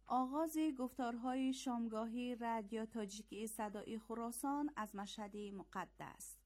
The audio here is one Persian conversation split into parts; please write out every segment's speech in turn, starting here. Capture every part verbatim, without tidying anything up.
آغاز گفتارهای شامگاهی رادیو تاجیکی صدای خراسان از مشهد مقدس.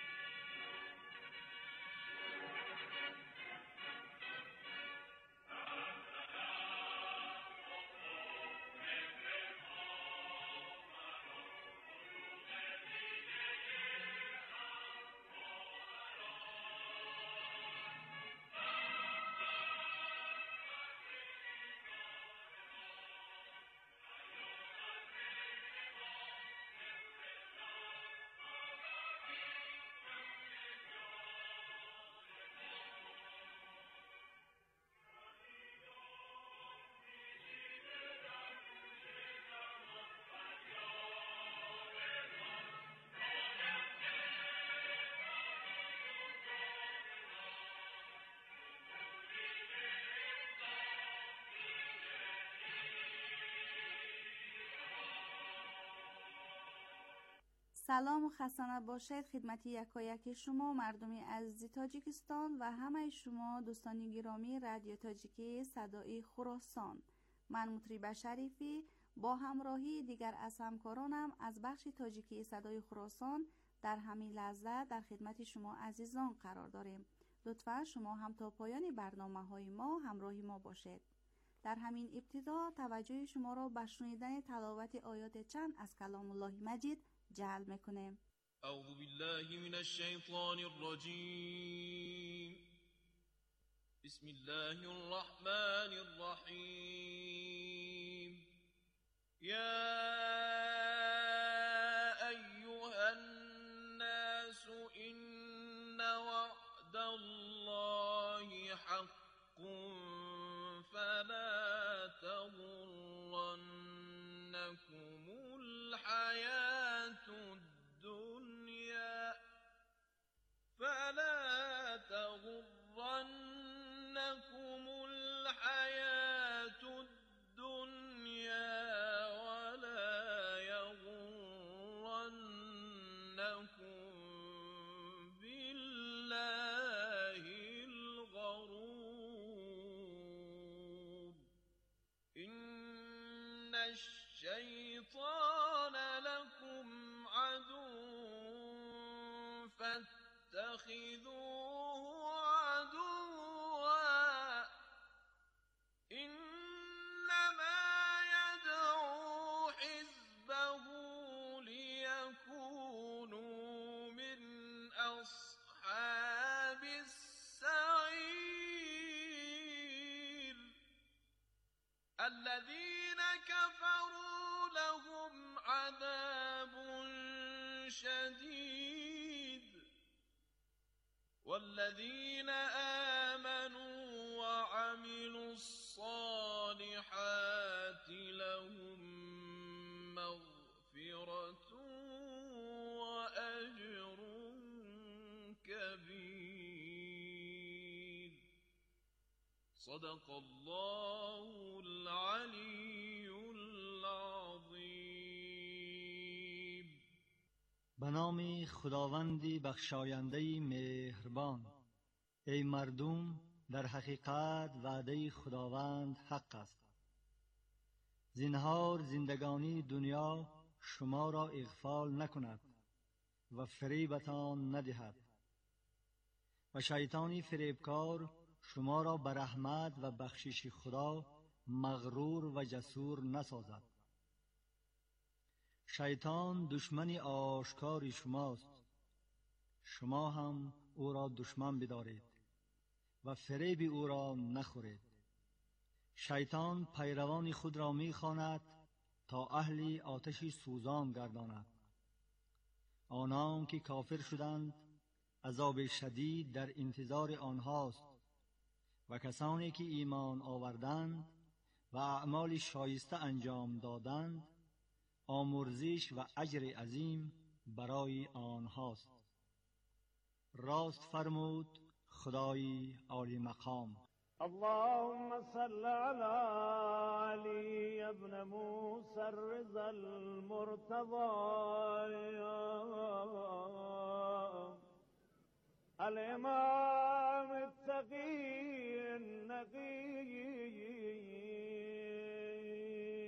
سلام و خسته نباشید خدمت یکایک شما مردمی عزیز تاجیکستان و همه شما دوستان گرامی رادیو تاجیکی صدای خراسان. من مطرب شریفی با همراهی دیگر از همکارانم از بخش تاجیکی صدای خراسان در همین لحظه در خدمت شما عزیزان قرار داریم. لطفا شما هم تا پایان برنامه های ما همراهی ما باشید. در همین ابتدا توجه شما را به شنیدن تلاوت آیات چند از کلام الله مجید جلب میکنیم. اعوذ بالله من الشیطان الرجیم. بسم الله الرحمن الرحیم. یا ایها الناس ان وعد الله حق فلا تغرنكم الحياة الدنيا فلا تغرنكم الحياة الدنيا ولا يغرنكم بالله الغرور. إن الشيطان لكم عدو فاتخذوه عدوا إنما يدعو حزبه ليكونوا من أصحاب السعير. الذين كفروا لهم عذاب شديد والذين آمنوا وعملوا الصالحات لهم مغفرة وأجر كبير. صدق الله العلی العظیم. به نام خداوندی بخشاینده مهربان. ای مردم، در حقیقت وعده خداوند حق است. زنهار زندگانی دنیا شما را اغفال نکند و فریبتان ندهد و شیطانی فریبکار شما را به رحمت و بخشش خدا مغرور و جسور نسازد. شیطان دشمن آشکار شماست، شما هم او را دشمن بدارید و فریب او را نخورید. شیطان پیروان خود را می‌خواند تا اهل آتش سوزان گرداند. آنان که کافر شدند عذاب شدید در انتظار آنهاست و کسانی که ایمان آوردند و اعمال شایسته انجام دادند آمرزش و اجر عظیم برای آنهاست. راست فرمود خدای عالی مقام. اللهم صل على علي ابن موسى الرضا المرتضى الإمام التقي النقي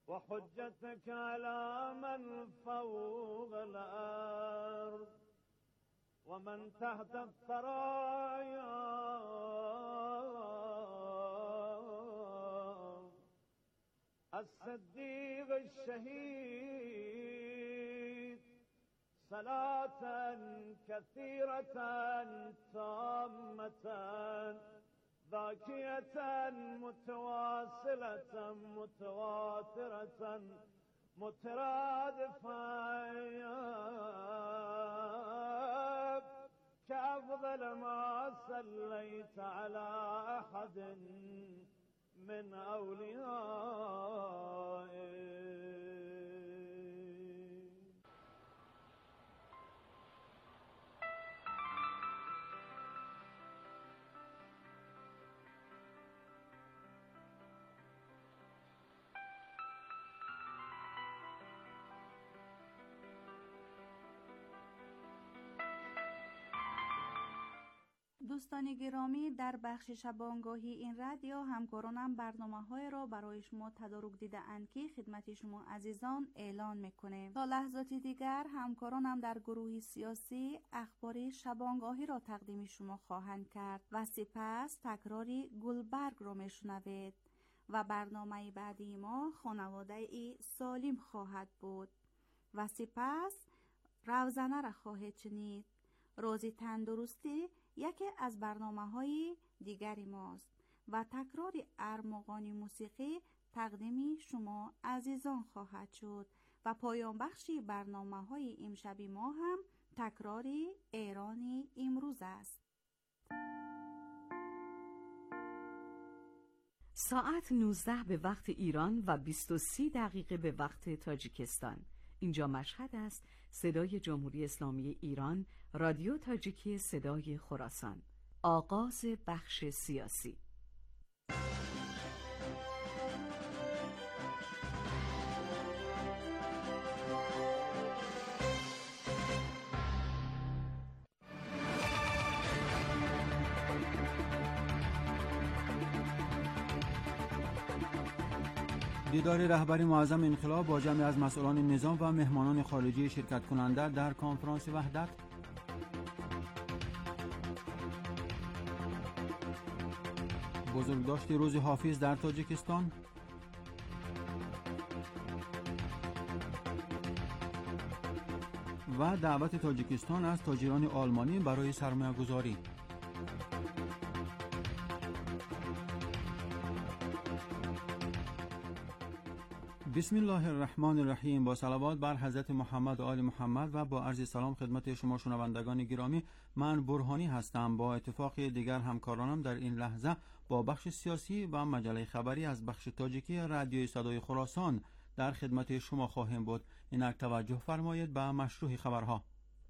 وحجتك على من فوق الأرض ومن تحت الثرايا الصديق الشهيد صلاة كثيرة تامة ذاكية متواصلة متواترة مترادفة كأفضل ما صليت على أحد من أوليائك. دوستان گرامی، در بخش شبانگاهی این رادیو همکارانم برنامه‌های را برای شما تدارک دیده اند که خدمت شما عزیزان اعلان میکنه. تا لحظاتی دیگر همکارانم در گروه سیاسی اخبار شبانگاهی را تقدیم شما خواهند کرد و سپس تکراری گلبرگ را میشنوید و برنامه بعدی ما خانواده ای سالم خواهد بود و سپس روزنه را خواهید شنید. روزی تندرستی یکی از برنامه‌های دیگری ماست و تکرار ارمغان موسیقی تقدیم شما عزیزان خواهد شد و پایان بخشی برنامه‌های امشب ما هم تکرار ایران امروز است. ساعت نوزده به وقت ایران و بیست و سی دقیقه به وقت تاجیکستان. اینجا مشهد است. صدای جمهوری اسلامی ایران، رادیو تاجیکی صدای خراسان. آغاز بخش سیاسی. دیدار رهبری معظم انقلاب با جمعی از مسئولان نظام و مهمانان خارجی شرکت کننده در کنفرانس وحدت. بزرگداشت روز حافظ در تاجیکستان. و دعوت تاجیکستان از تاجران آلمانی برای سرمایه‌گذاری. بسم الله الرحمن الرحیم. با صلوات بر حضرت محمد و آل محمد و با عرض سلام خدمت شما شنوندگان گرامی، من برهانی هستم. با اتفاق دیگر همکارانم در این لحظه با بخش سیاسی و مجله خبری از بخش تاجیکی رادیوی صدای خراسان در خدمت شما خواهیم بود. اینک توجه فرمایید به مشروع خبرها.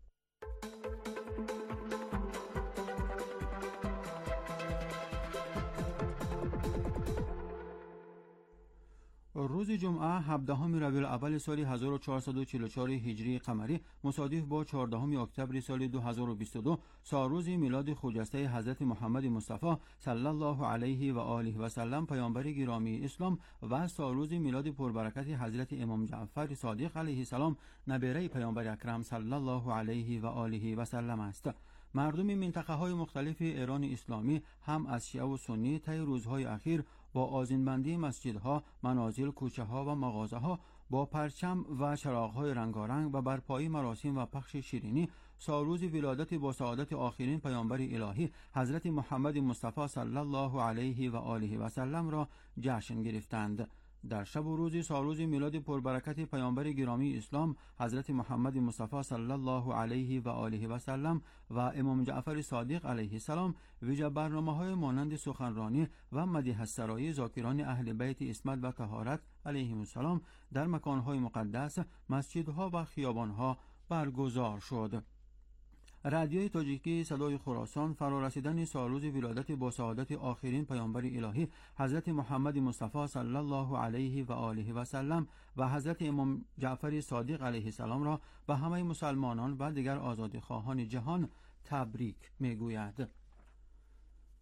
روز جمعه هفدهم ربیع الاول سال هزار و چهارصد و چهل و چهار هجری قمری مصادف با چهاردهم اکتبر سال دو هزار و بیست و دو سالروز میلاد خجسته حضرت محمد مصطفی صلی الله علیه و آله و سلم پیامبر گرامی اسلام و سالروز میلاد پربرکت حضرت امام جعفر صادق علیه السلام نبیره پیامبر اکرم صلی الله علیه و آله و سلم است. مردم منطقه های مختلف ایران اسلامی هم از شیعه و سنی طی روزهای اخیر با آذینبندی مسجدها، منازل، کوچه ها و مغازه ها با پرچم و چراغ های رنگارنگ و برپایی مراسم و پخش شیرینی سالروز ولادت با سعادت آخرین پیامبر الهی حضرت محمد مصطفی صلی الله علیه و آله و سلم را جشن گرفتند. در شب و روز سالروز میلاد پربرکت پیامبر گرامی اسلام حضرت محمد مصطفی صلی الله علیه و آله و سلم و امام جعفر صادق علیه السلام ویژه برنامه‌های مانند سخنرانی و مدیح السرای ذاکران اهل بیت عصمت و طهارت علیهم السلام در مکان‌های مقدس، مسجدها و خیابان‌ها برگزار شد. رادیوی تاجیکی صدای خراسان فرارسیدن سالروز ولادت با سعادت آخرین پیامبر الهی حضرت محمد مصطفی صلی الله علیه و آله و سلم و حضرت امام جعفر صادق علیه السلام را به همه مسلمانان و دیگر آزادخواهان جهان تبریک میگوید.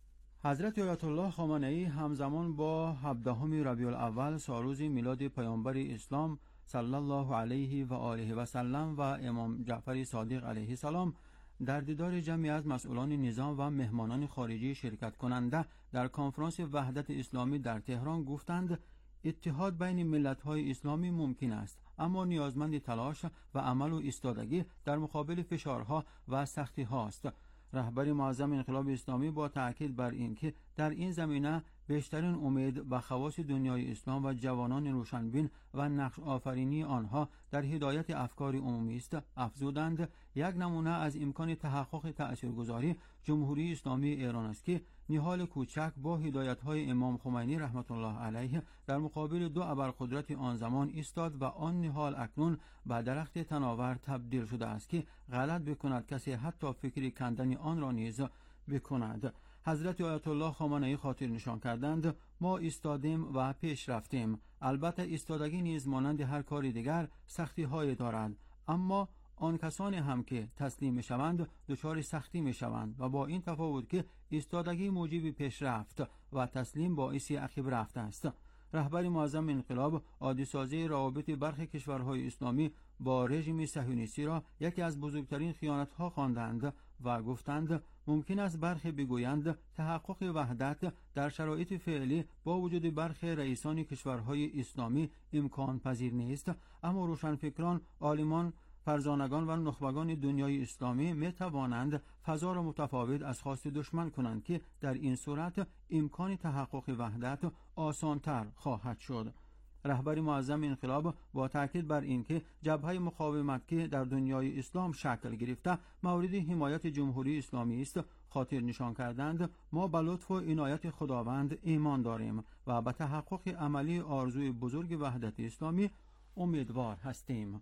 حضرت آیت الله خامنه‌ای همزمان با هفدهم ربیع الاول سالروز میلاد پیامبر اسلام صلی الله علیه و آله و سلم و امام جعفر صادق علیه السلام در دیدار جمعی از مسئولان نظام و مهمانان خارجی شرکت کننده در کنفرانس وحدت اسلامی در تهران گفتند اتحاد بین ملت‌های اسلامی ممکن است، اما نیازمند تلاش و عمل و ایستادگی در مقابل فشارها و سختی‌ها است. رهبر معظم انقلاب اسلامی با تأکید بر اینکه در این زمینه بیشترین امید و خواص دنیای اسلام و جوانان روشنبین و نقش آفرینی آنها در هدایت افکار عمومی است، افزودند یک نمونه از امکان تحقق تأثیرگذاری جمهوری اسلامی ایران است که نهال کوچک با هدایت‌های امام خمینی رحمت الله علیه در مقابل دو ابرقدرت آن زمان ایستاد و آن نهال اکنون به درخت تناور تبدیل شده است که غلط بکند کسی حتی فکر کندن آن را نیز بکند. حضرت آیت الله خامنه‌ای خاطر نشان کردند ما ایستادیم و پیش رفتیم. البته ایستادگی نیز مانند هر کاری دیگر سختی‌های دارد، اما آن کسانی هم که تسلیم می‌شوند دچار سختی می‌شوند و با این تفاوت که ایستادگی موجب پیشرفت و تسلیم باعث عقب رفت است. رهبر معظم انقلاب عادی‌سازی روابط برخی کشورهای اسلامی با رژیم صهیونیستی را یکی از بزرگترین خیانت‌ها خواندند و گفتند ممکن است برخی بگویند تحقق وحدت در شرایط فعلی با وجود برخی رئیسان کشورهای اسلامی امکان پذیر نیست، اما روشنفکران، عالمان، فرزانگان و نخبگان دنیای اسلامی می توانند فضا را متفاوت از خواست دشمن کنند که در این صورت امکان تحقق وحدت آسانتر خواهد شد. رهبر معظم انقلاب با تاکید بر اینکه جبهه مقاومت که در دنیای اسلام شکل گرفته مورد حمایت جمهوری اسلامی است خاطر نشان کردند ما به لطف و عنایت خداوند ایمان داریم و به تحقق عملی آرزوی بزرگ وحدت اسلامی امیدوار هستیم.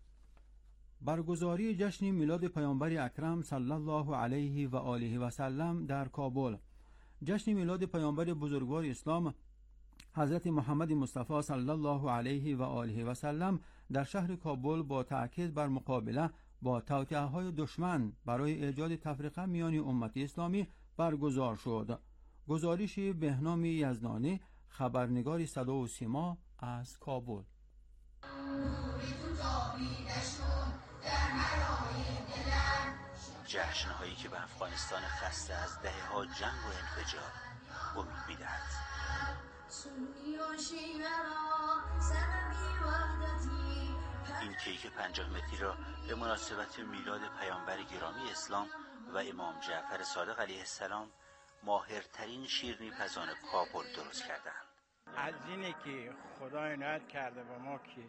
برگزاری جشن میلاد پیامبر اکرم صلی الله علیه و آله و سلم در کابل. جشن میلاد پیامبر بزرگوار اسلام حضرت محمد مصطفی صلی الله علیه و آله و سلم در شهر کابل با تأکید بر مقابله با توطئه‌های دشمن برای ایجاد تفرقه میان امت اسلامی برگزار شد. گزارش بهنام یزدانی، خبرنگار صدا و سیما از کابل. جشن‌هایی که به افغانستان خسته از دهه‌ها جنگ و انفجار امید می‌دهد. این کیک پنجاه متری را به مناسبت میلاد پیامبر گرامی اسلام و امام جعفر صادق علیه السلام ماهرترین شیرینی پزان کابل درست کردند. از اینه که خدا عنایت کرده با ما که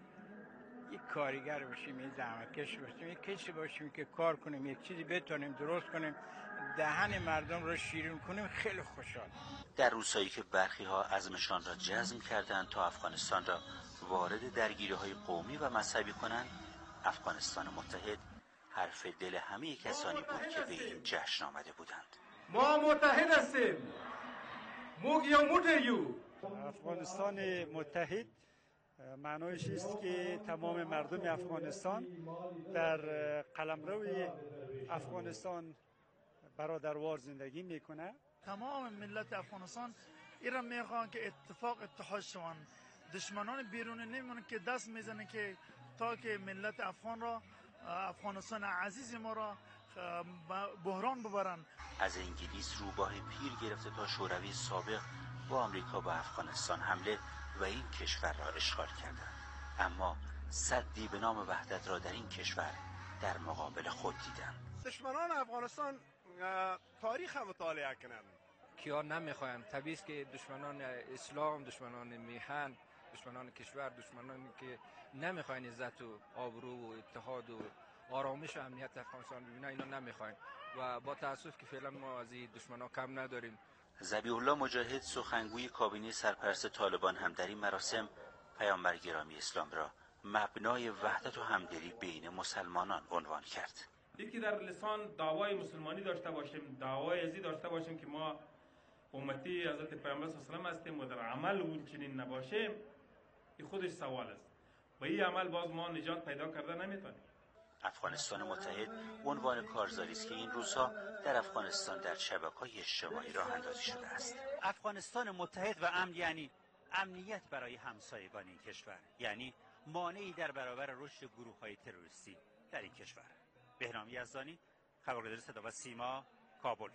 یک کارگر باشیم، یک زحمتکش باشیم، یک کسی باشیم که کار کنیم، یک چیزی بتونیم درست کنیم، دهن مردم رو شیرین کنیم، خیلی خوشحال. در روزهایی که برخی ها عزمشان را جزم کردند تا افغانستان را وارد درگیری‌های قومی و مذهبی کنند، افغانستان متحد حرف دل همه کسانی بود که به این جشن آمده بودند. ما متحد هستیم. موگیو موتیو. افغانستان متحد معنایش است که تمام مردم افغانستان در قلمرو افغانستان برادروار زندگی میکنه. تمام ملت افغانستان ایران میخوان که اتفاق اتحاد شوند. دشمنان بیرون نمیمونن که دست میزنن که تا که ملت افغان را، افغانستان عزیز ما را بحران ببرن. از انگلیس روباه پیر گرفته تا شوروی سابق با آمریکا با افغانستان حمله و این کشور را اشغال کردند، اما سدی به نام وحدت را در این کشور در مقابل خود دیدند. دشمنان افغانستان تاریخ مطالعه کنند. کیا نمیخواین؟ طبیعی است که دشمنان اسلام، دشمنان میهن، دشمنان کشور، دشمنانی که نمیخواین عزت و آبرو و اتحاد و آرامش و امنیت افغانستان ببینن، اینا نمیخواین و با تاسف که فعلا ما از این دشمنا کم نداریم. ذبیح الله مجاهد، سخنگوی کابینه سرپرست طالبان، هم در این مراسم پیامبر گرامی اسلام را مبنای وحدت و همدلی بین مسلمانان عنوان کرد. یکی در لسان دعوای مسلمانی داشته باشیم، دعوای ازی داشته باشیم که ما امتی حضرت پیامبر صلی الله علیه و آله هستیم و در عمل اون چنین نباشیم، این خودش سوال است. با این عمل باز ما نجات پیدا کرده نمیتونیم. افغانستان متحد عنوان کارزاری است که این روزها در افغانستان در شبکه‌های اجتماعی راه اندازی شده است. افغانستان متحد و امن یعنی امنیت برای همسایگان این کشور، یعنی مانعی در برابر رشد گروه‌های تروریستی در این کشور. بهرام یزدانی، خبرگزاری صدا و سیما، کابل.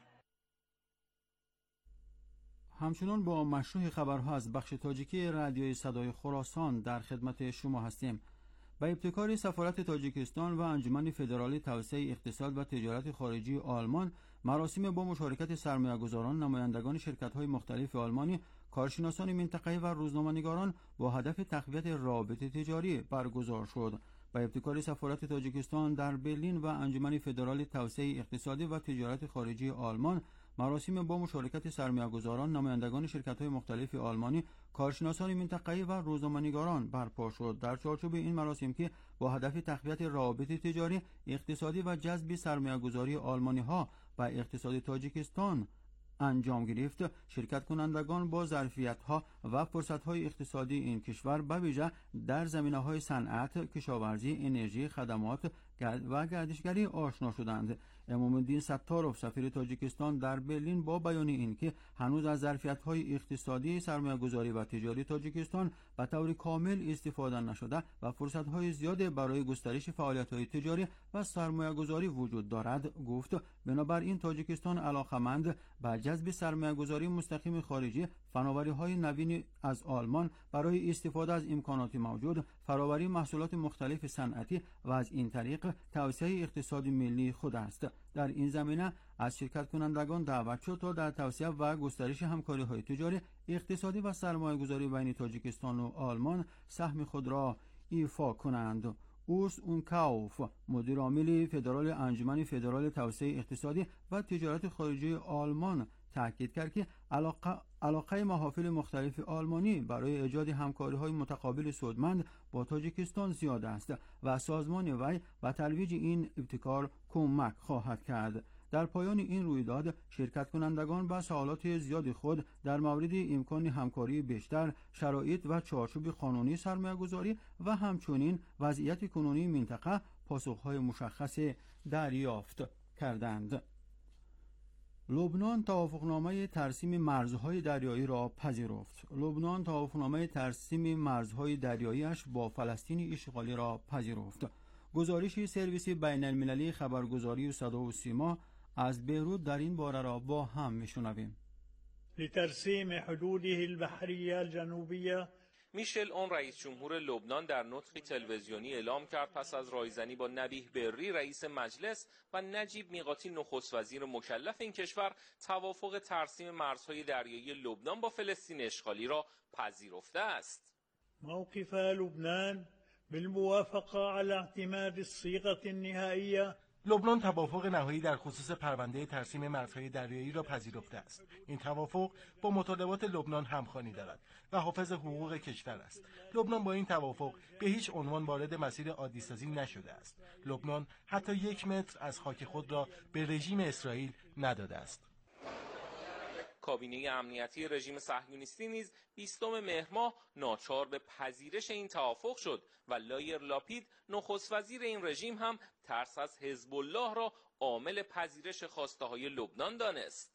همچنان با مشروع خبرها از بخش تاجیکی رادیوی صدای خراسان در خدمت شما هستیم. با ابتکار سفارت تاجیکستان و انجمن فدرالی توسعه اقتصاد و تجارت خارجی آلمان، مراسم با مشارکت سرمایه‌گذاران، نمایندگان شرکت‌های مختلف آلمانی، کارشناسان منطقه‌ای و روزنامه‌نگاران با هدف تقویت روابط تجاری برگزار شد. با ابتکار سفارت تاجیکستان در برلین و انجمن فدرالی توسعه اقتصادی و تجارت خارجی آلمان، مراسم با مشارکت سرمایه‌گذاران، نمایندگان شرکت‌های مختلف آلمانی، کارشناسان منطقه‌ای و روزنامه‌نگاران برپا شد. در چارچوب این مراسم که با هدف تقویت روابط تجاری، اقتصادی و جذب سرمایه‌گذاری آلمانی‌ها و اقتصاد تاجیکستان انجام گرفت، شرکت کنندگان با ظرفیت‌ها و فرصت‌های اقتصادی این کشور به ویژه در زمینه‌های صنعت، کشاورزی، انرژی، خدمات و گردشگری آشنا شدند. امام الدین ستارov، سفیر تاجیکستان در برلین، با بیان اینکه هنوز از ظرفیت‌های اقتصادی، سرمایه‌گذاری و تجاری تاجیکستان به طور کامل استفاده نشده و فرصت‌های زیاد برای گسترش فعالیت‌های تجاری و سرمایه‌گذاری وجود دارد، گفت بنابراین تاجیکستان علاقه‌مند به جذب سرمایه‌گذاری مستقیم خارجی، فناوری‌های نوین از آلمان برای استفاده از امکانات موجود، فراوری محصولات مختلف صنعتی و از این طریق توسعه اقتصاد ملی خود است. در این زمینه از شرکت کنندگان دعوت شد تا در توسعه و گسترش همکاری‌های تجاری، اقتصادی و سرمایه‌گذاری بین تاجیکستان و آلمان سهم خود را ایفا کنند. اورس اونکاوف، مدیر عامل فدرال انجمن فدرال توسعه اقتصادی و تجارت خارجی آلمان، تاکید کرد که علاقه علاقه محافل مختلف آلمانی برای ایجاد همکاری‌های متقابل سودمند با تاجیکستان زیاد است و سازمان وی به ترویج این ابتکار کمک خواهد کرد. در پایان این رویداد، شرکت کنندگان با سوالات زیاد خود در مورد امکان همکاری بیشتر، شرایط و چارچوب قانونی سرمایه‌گذاری و همچنین وضعیت کنونی منطقه پاسخ‌های مشخص دریافت کردند. لبنان توافقنامه ترسیم مرزهای دریایی را پذیرفت. لبنان توافقنامه ترسیم مرزهای دریایی‌اش با فلسطین اشغالی را پذیرفت. گزارش سرویس بین المللی خبرگزاری صدا و سیما از بیروت در این باره را با هم میشنویم. لترسیم حدوده البحریه الجنوبیه، میشل اون رئیس جمهور لبنان در نطقی تلویزیونی اعلام کرد پس از رایزنی با نبیه بری رئیس مجلس و نجیب میقاتی نخست وزیر مکلف این کشور توافق ترسیم مرزهای دریایی لبنان با فلسطین اشغالی را پذیرفته است. موقف لبنان بالموافقه على اعتماد الصيغه النهائيه، لبنان توافق نهایی در خصوص پرونده ترسیم مرزهای دریایی را پذیرفته است. این توافق با مطالبات لبنان همخوانی دارد و حافظ حقوق کشور است. لبنان با این توافق به هیچ عنوان وارد مسیر عادی‌سازی نشده است. لبنان حتی یک متر از خاک خود را به رژیم اسرائیل نداده است. کابینه امنیتی رژیم صهیونیستی نیز بیستم مهر ماه ناچار به پذیرش این توافق شد و لایر لاپید نخست وزیر این رژیم هم ترس از حزب الله را عامل پذیرش خواسته‌های لبنان دانست.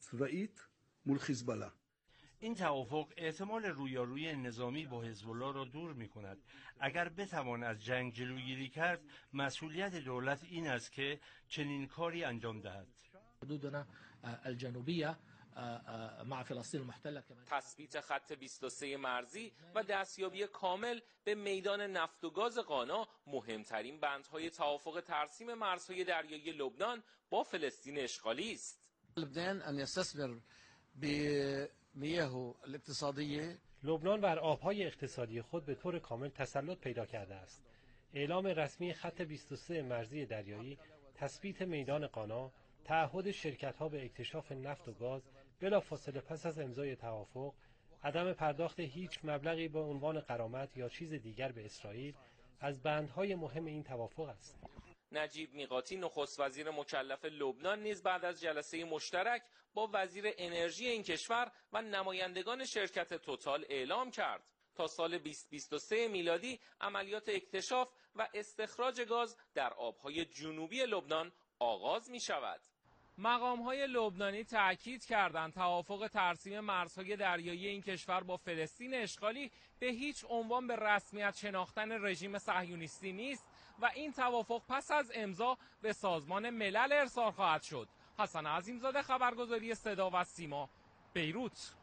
این توافق احتمال رویارویی نظامی با حزب الله را دور می‌کند. اگر بتوان از جنگ جلوگیری کرد، مسئولیت دولت این است که چنین کاری انجام دهد. حدودنا الجنوبیه مع فلسطین المحتله، تثبیت خط بیست و سه مرزی و دستیابی کامل به میدان نفت و گاز غانا مهمترین بندهای توافق ترسیم مرزهای دریایی لبنان با فلسطین اشغالی است. لبنان ان يستثمر بمیاه الاقتصادیه، لبنان بر آبهای اقتصادی خود به طور کامل تسلط پیدا کرده است. اعلام رسمی خط بیست و سه مرزی دریایی، تثبیت میدان غانا، تعهد شرکت‌ها به اکتشاف نفت و گاز بلافاصله پس از امضای توافق، عدم پرداخت هیچ مبلغی به عنوان غرامت یا چیز دیگر به اسرائیل از بندهای مهم این توافق است. نجیب میقاتی نخست وزیر مکلف لبنان نیز بعد از جلسه مشترک با وزیر انرژی این کشور و نمایندگان شرکت توتال اعلام کرد تا سال بیست بیست و سه میلادی عملیات اکتشاف و استخراج گاز در آبهای جنوبی لبنان آغاز می شود. مقام‌های لبنانی تأکید کردند توافق ترسیم مرزهای دریایی این کشور با فلسطین اشغالی به هیچ عنوان به رسمیت شناختن رژیم صهیونیستی نیست و این توافق پس از امضا به سازمان ملل ارسال خواهد شد. حسن عظیمزاده، خبرگزاری صدا و سیما، بیروت.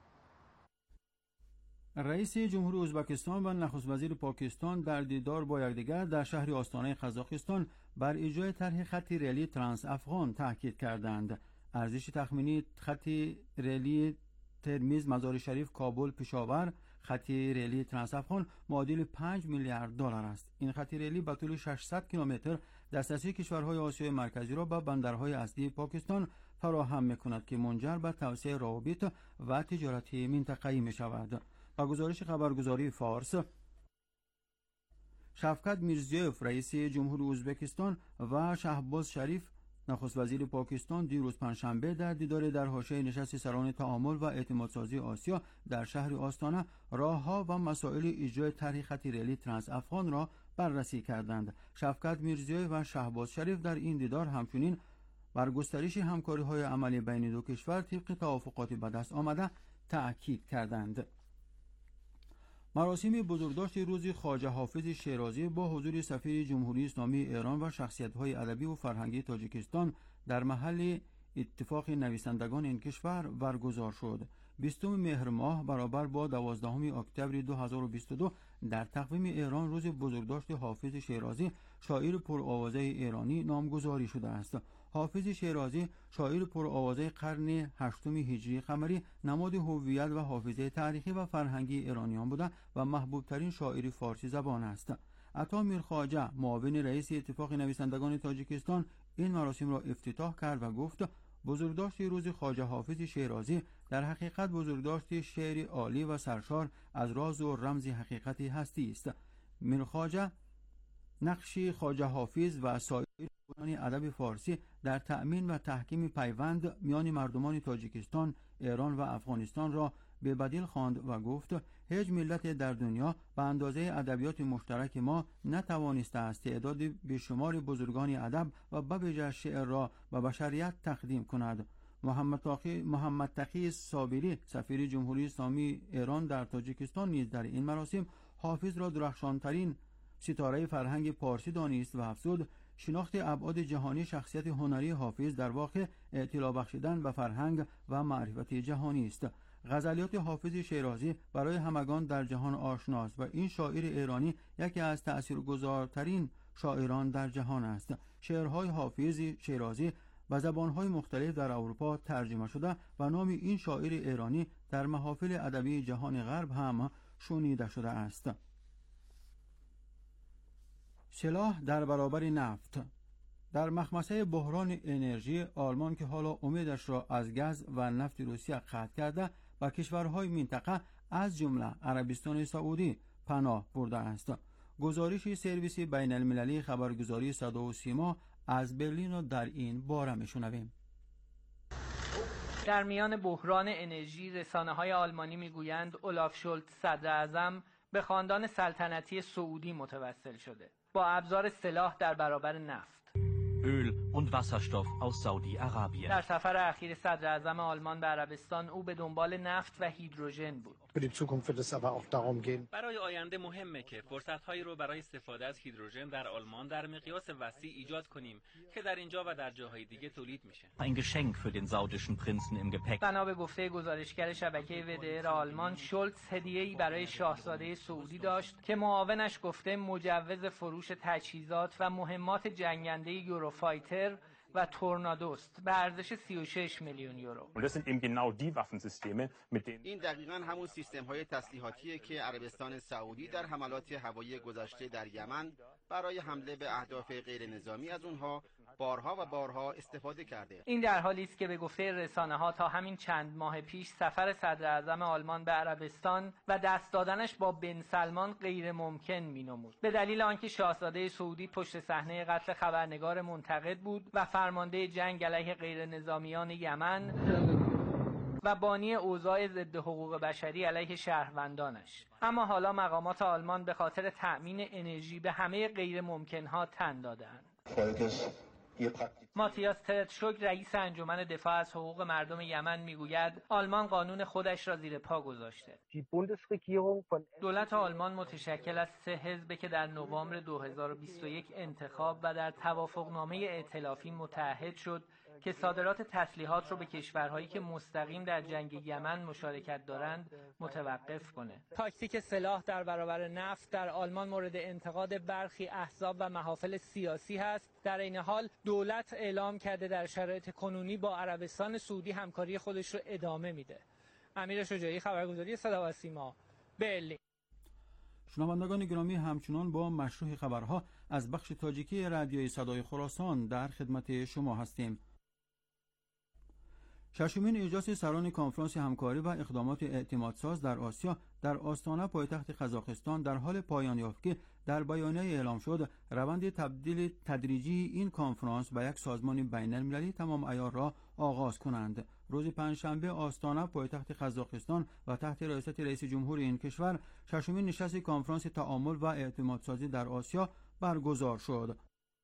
رئیس جمهوری ازبکستان و نخست وزیر پاکستان در دیدار با یکدیگر در شهر آستانه قزاقستان بر اجرای طرح خط ریلی ترانس افغان تاکید کردند. ارزش تخمینی خط ریلی ترمیز مزار شریف کابل پشاور خط ریلی ترانس افغان معادل پنج میلیارد دلار است. این خط ریلی به طول ششصد کیلومتر دسترسی کشورهای آسیای مرکزی را به بندرهای اصلی پاکستان فراهم می‌کند که منجر به توسعه روابط و تجارتی منطقه‌ای می‌شود. با گزارش خبرگزاری فارس، شفقت میرزیوف رئیس جمهوری ازبکستان و شهباز شریف نخست وزیر پاکستان دیروز پنجشنبه در دیدار در حاشیه نشست سران تعامل و اعتمادسازی آسیا در شهر آستانه راهها و مسائل اجرای طرح خط ریلی ترانس افغان را بررسی کردند. شفقت میرزیوف و شهباز شریف در این دیدار همچنین بر گسترش همکاری‌های عملی بین دو کشور طبق توافقات به دست آمده تأکید کردند. مراسم بزرگداشت روز خواجه حافظ شیرازی با حضور سفیر جمهوری اسلامی ایران و شخصیت‌های ادبی و فرهنگی تاجیکستان در محل اتفاق نویسندگان این کشور برگزار شد. بیستم مهر ماه برابر با دوازدهم اکتبر دو هزار و بیست و دو در تقویم ایران روز بزرگداشت حافظ شیرازی شاعر پرآوازه ایرانی نامگذاری شده است. حافظ شیرازی شاعر پرآوازه قرن هشتم هجری قمری نماد هویت و حافظه تاریخی و فرهنگی ایرانیان بوده و محبوب ترین شاعر فارسی زبان است. عطا میرخواجه معاون رئیس اتفاق نویسندگان تاجیکستان این مراسم را افتتاح کرد و گفت بزرگداشت روز خواجه حافظ شیرازی در حقیقت بزرگداشت شعر عالی و سرشار از راز و رمز حقیقت هستی است. میرخواجه نقش خواجه حافظ و سایر ادب فارسی در تأمین و تحکیم پیوند میان مردمان تاجیکستان، ایران و افغانستان را به بدیل خواند و گفت هیچ ملت در دنیا به اندازه ادبیات مشترک ما نتوانسته است تعداد بیشمار بزرگان ادب و به ویژه شعر را به بشریت تقدیم کند. محمد تقی محمد تقی صابری سفیر جمهوری اسلامی ایران در تاجیکستان نیز در این مراسم حافظ را درخشانترین ستاره فرهنگ پارسی دانست و افزود شناخت ابعاد جهانی شخصیت هنری حافظ در واقع اطلاع بخشیدن به فرهنگ و معرفت جهانی است. غزلیات حافظ شیرازی برای همگان در جهان آشناست و این شاعر ایرانی یکی از تأثیرگذارترین شاعران در جهان است. شعرهای حافظ شیرازی به زبانهای مختلف در اروپا ترجمه شده و نام این شاعر ایرانی در محافل ادبی جهان غرب هم شنیده شده است. سلاح در برابر نفت. در مخمسه بحران انرژی، آلمان که حالا امیدش را از گاز و نفت روسیه قطع کرده و کشورهای منطقه از جمله عربستان سعودی پناه برده است. گزارش سرویس بین المللی خبرگزاری صدا و سیما از برلین را در این باره میشنویم. در میان بحران انرژی، رسانه‌های آلمانی میگویند اولاف شولتز صدر اعظم به خاندان سلطنتی سعودی متوسل شده با ابزار سلاح در برابر نفت. Öl und Wasserstoff aus Saudi-Arabien. در سفر اخیر صدر اعظم آلمان به عربستان او به دنبال نفت و هیدروژن بود. برای آینده مهمه که فرصت‌هایی رو برای استفاده از هیدروژن در آلمان در مقیاس وسیع ایجاد کنیم که در اینجا و در جاهای دیگه تولید میشه. Ein Geschenk für den saudischen Prinzen im Gepäck. بنا به گفته گزارشگر شبکه و دی ار آلمان، شولتز هدیه‌ای برای شاهزاده سعودی داشت که معاونش گفته مجوز فروش تجهیزات و مهمات جنگنده یوروفایتر و تورنادوست به ارزش سی و شش میلیون یورو. این دقیقاً همون سیستم‌های تسلیحاتیه که عربستان سعودی در حملات هوایی گذشته در یمن برای حمله به اهداف غیر نظامی از اونها بارها و بارها استفاده کرده. این در حالی است که به گفته رسانه‌ها تا همین چند ماه پیش سفر صدر اعظم آلمان به عربستان و دست دادنش با بن سلمان غیر ممکن می‌نمود، به دلیل آنکه شاهزاده سعودی پشت صحنه قتل خبرنگار منتقد بود و فرمانده جنگ علیه غیر نظامیان یمن و بانی اوضاع ضد حقوق بشری علیه شهروندانش. اما حالا مقامات آلمان به خاطر تأمین انرژی به همه غیر ممکنها تن دادند. ماتیاس ترتشوگ رئیس انجمن دفاع از حقوق مردم یمن میگوید آلمان قانون خودش را زیر پا گذاشته. دولت آلمان متشکل از سه حزب که در نوامبر دو هزار و بیست و یک انتخاب و در توافقنامه ائتلافی متعهد شد که صادرات تسلیحات را به کشورهایی که مستقیم در جنگ یمن مشارکت دارند متوقف کنه. تاکتیک سلاح در برابر نفت در آلمان مورد انتقاد برخی احزاب و محافل سیاسی هست. در این حال دولت اعلام کرده در شرایط کنونی با عربستان سعودی همکاری خودش رو ادامه میده. امیر شجاعی، خبرگزاری صدا و سیما، برلین. شنوندگان گرامی، همچنان با مشروع خبرها از بخش تاجیکی رادیوی صدای خراسان در خدمت شما هستیم. ششمین اجلاس سران کنفرانس همکاری و اقدامات اعتمادساز در آسیا در آستانه پایتخت قزاقستان در حال پایان یافت که در بیانیه اعلام شد روند تبدیل تدریجی این کنفرانس به یک سازمان بین المللی تمام عیار را آغاز کنند. روز پنجشنبه آستانه پایتخت قزاقستان و تحت رئاست رئیس جمهور این کشور ششمین نشست کنفرانس تعامل و اعتمادسازی در آسیا برگزار شد.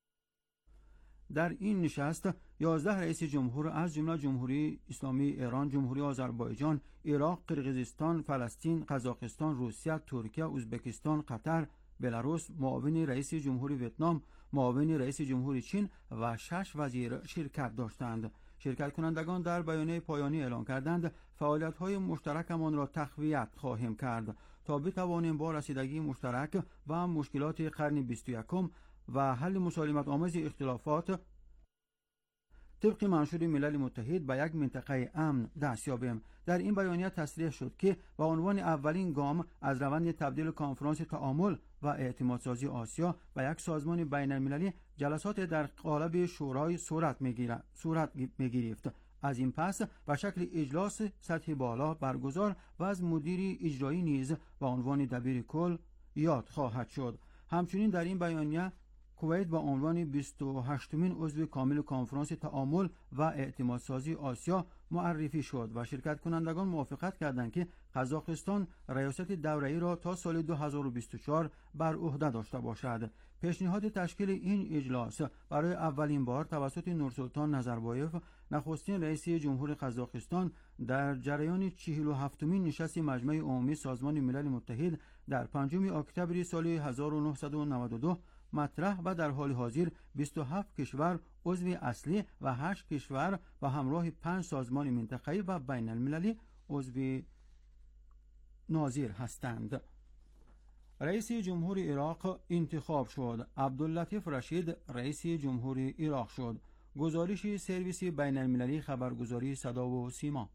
در این نشست یازده رئیس جمهور از جمله جمهوری اسلامی ایران، جمهوری آذربایجان، عراق، قرقیزستان، فلسطین، قزاقستان، روسیه، ترکیه، ازبکستان، قطر، بلاروس، معاون رئیس جمهوری ویتنام، معاون رئیس جمهوری چین و شش وزیر شرکت داشتند. شرکت کنندگان در بیانیه پایانی اعلام کردند فعالیت‌های مشترکمان را تقویت خواهیم کرد تا بتوانیم با رسیدگی مشترک و مشکلات قرن بیست و یکم و حل مسالمت آمیز اختلافات طبق منشور ملل متحد به یک منطقه امن دست یابیم. در این بیانیه تصریح شد که به عنوان اولین گام از روند تبدیل کنفرانس تعامل و اعتمادسازی آسیا به یک سازمان بین المللی جلسات در قالب شورای صورت میگیرد صورت میگرفت. از این پس به شکل اجلاس سطح بالا برگزار و از مدیر اجرایی نیز به عنوان دبیر کل یاد خواهد شد. همچنین در این بیانیه کویت به عنوان بیست و هشتمین عضو کامل کنفرانس تعامل و اعتمادسازی آسیا معرفی شد و شرکت کنندگان موافقت کردند که قزاقستان ریاست دوره‌ای را تا سال دو هزار و بیست و چهار بر عهده داشته باشد. پیشنهاد تشکیل این اجلاس برای اولین بار توسط نورسلطان نظربایف نخستین رئیس جمهور قزاقستان در جریان چهل و هفتمین نشست مجمع عمومی سازمان ملل متحد در پنجم اکتبر سال هزار و نهصد و نود و دو مطرح و در حال حاضر بیست و هفت کشور عضو اصلی و هشت کشور و همراه پنج سازمان منطقه‌ای و بین المللی عضو ناظر هستند. رئیس جمهور عراق انتخاب شد. عبداللطیف رشید رئیس جمهور عراق شد. گزارش سرویس بین المللی خبرگزاری صدا و سیما.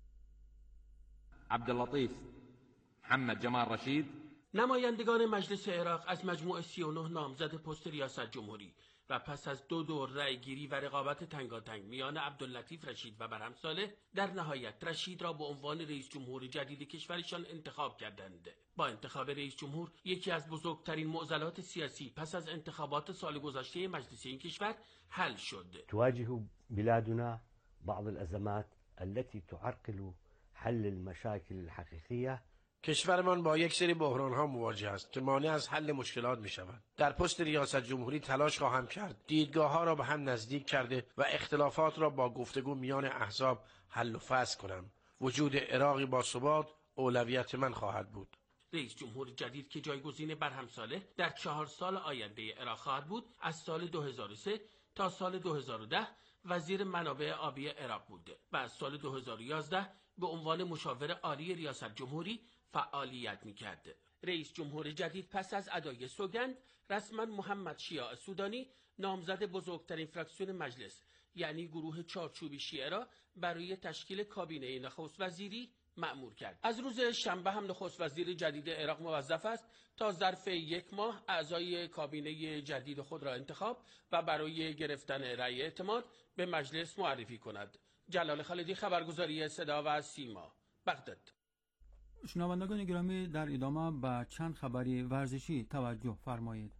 عبداللطیف محمد جمال رشید نمایندگان مجلس عراق از مجموع سی و نه نامزد پست ریاست جمهوری و پس از دو دور رأی گیری و رقابت تنگاتنگ میان عبداللطیف رشید و برهم صالح در نهایت رشید را به عنوان رئیس جمهور جدید کشورشان انتخاب کردند. با انتخاب رئیس جمهور یکی از بزرگترین معضلات سیاسی پس از انتخابات سال گذشته مجلس این کشور حل شد. تواجه بلادنا بعض الأزمات التي تعرقل حل المشاكل الحقيقية. کشورمان با یک سری بحران‌ها مواجه است که مانع از حل مشکلات می‌شود. در پست ریاست جمهوری تلاش خواهم کرد دیدگاه‌ها را به هم نزدیک کرده و اختلافات را با گفتگو میان احزاب حل و فصل کنم. وجود عراقی با ثبات اولویت من خواهد بود. رئیس جمهور جدید که جایگزین برهم صالح در چهار سال آینده عراق خواهد بود، از سال دو هزار و سه تا سال دو هزار و ده وزیر منابع آبی عراق بوده و از سال دو هزار و یازده به عنوان مشاور عالی ریاست جمهوری فعالیت می‌کرد. رئیس جمهور جدید پس از ادای سوگند رسما محمد شیاع سودانی نامزد بزرگترین فراکسیون مجلس یعنی گروه چارچوبی شیعه را برای تشکیل کابینه نخست وزیری مأمور کرد. از روز شنبه هم نخست وزیر جدید عراق موظف است تا ظرف یک ماه اعضای کابینه جدید خود را انتخاب و برای گرفتن رأی اعتماد به مجلس معرفی کند. جلال خالدی، خبرگزاری صدا و سیما، بغداد. شنوندگان گرامی، در ادامه به چند خبری ورزشی توجه فرمایید.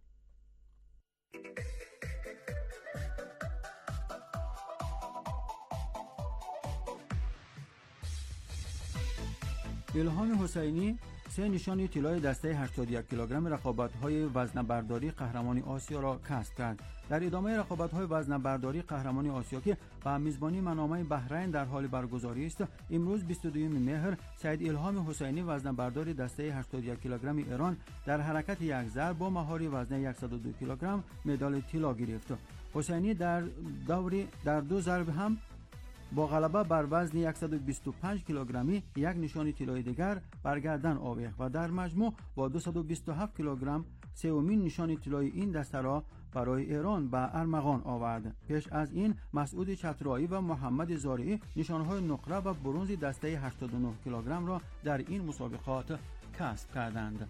الهام حسینی سه نشان طلای دسته هشتاد و یک کیلوگرم رقابت‌های وزنه‌برداری قهرمانی آسیا را کسب کرد. در ادامه رقابت‌های وزنه‌برداری قهرمانی آسیا که به میزبانی منامه بحرین در حال برگزاری است، امروز بیست و دوم مهر سید الهام حسینی وزنه‌بردار دسته هشتاد و یک کیلوگرم ایران در حرکت یک ضرب با مهاری وزن صد و دو کیلوگرم مدال طلا گرفت. حسینی در دوری در دو ضرب هم با غلبه بر وزن صد و بیست و پنج کیلوگرمی یک نشان طلای دیگر بر گردن آویخت و در مجموع با دویست و بیست و هفت کیلوگرم سومین نشان طلای این دسته را برای ایران به ارمغان آورد. پیش از این مسعود چترایی و محمد زارعی نشانهای نقره و برنز دسته هشتاد و نه کیلوگرم را در این مسابقات کسب کردند.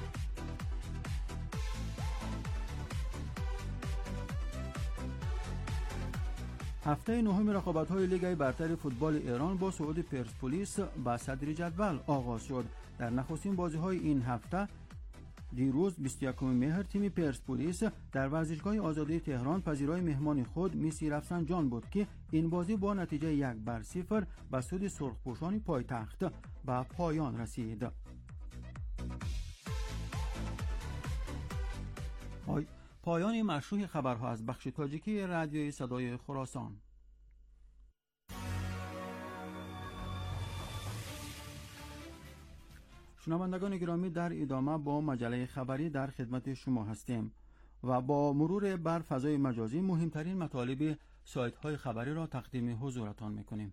هفته نهم رقابت‌های لیگ برتر فوتبال ایران با صعود پرسپولیس به صدر جدول آغاز شد. در نخستین بازی‌های این هفته دیروز بیست و یکم مهر تیم پرسپولیس در ورزشگاه آزادی تهران پذیرای مهمان خود میسی رفسنجان بود که این بازی با نتیجه یک بر صفر به سود سرخپوشان پایتخت به پایان رسید. پای... پایان مشروع خبرها از بخش تاجیکی رادیوی صدای خراسان. شنوندگان گرامی، در ادامه با مجله خبری در خدمت شما هستیم و با مرور بر فضای مجازی مهمترین مطالب سایت های خبری را تقدیم حضورتان میکنیم.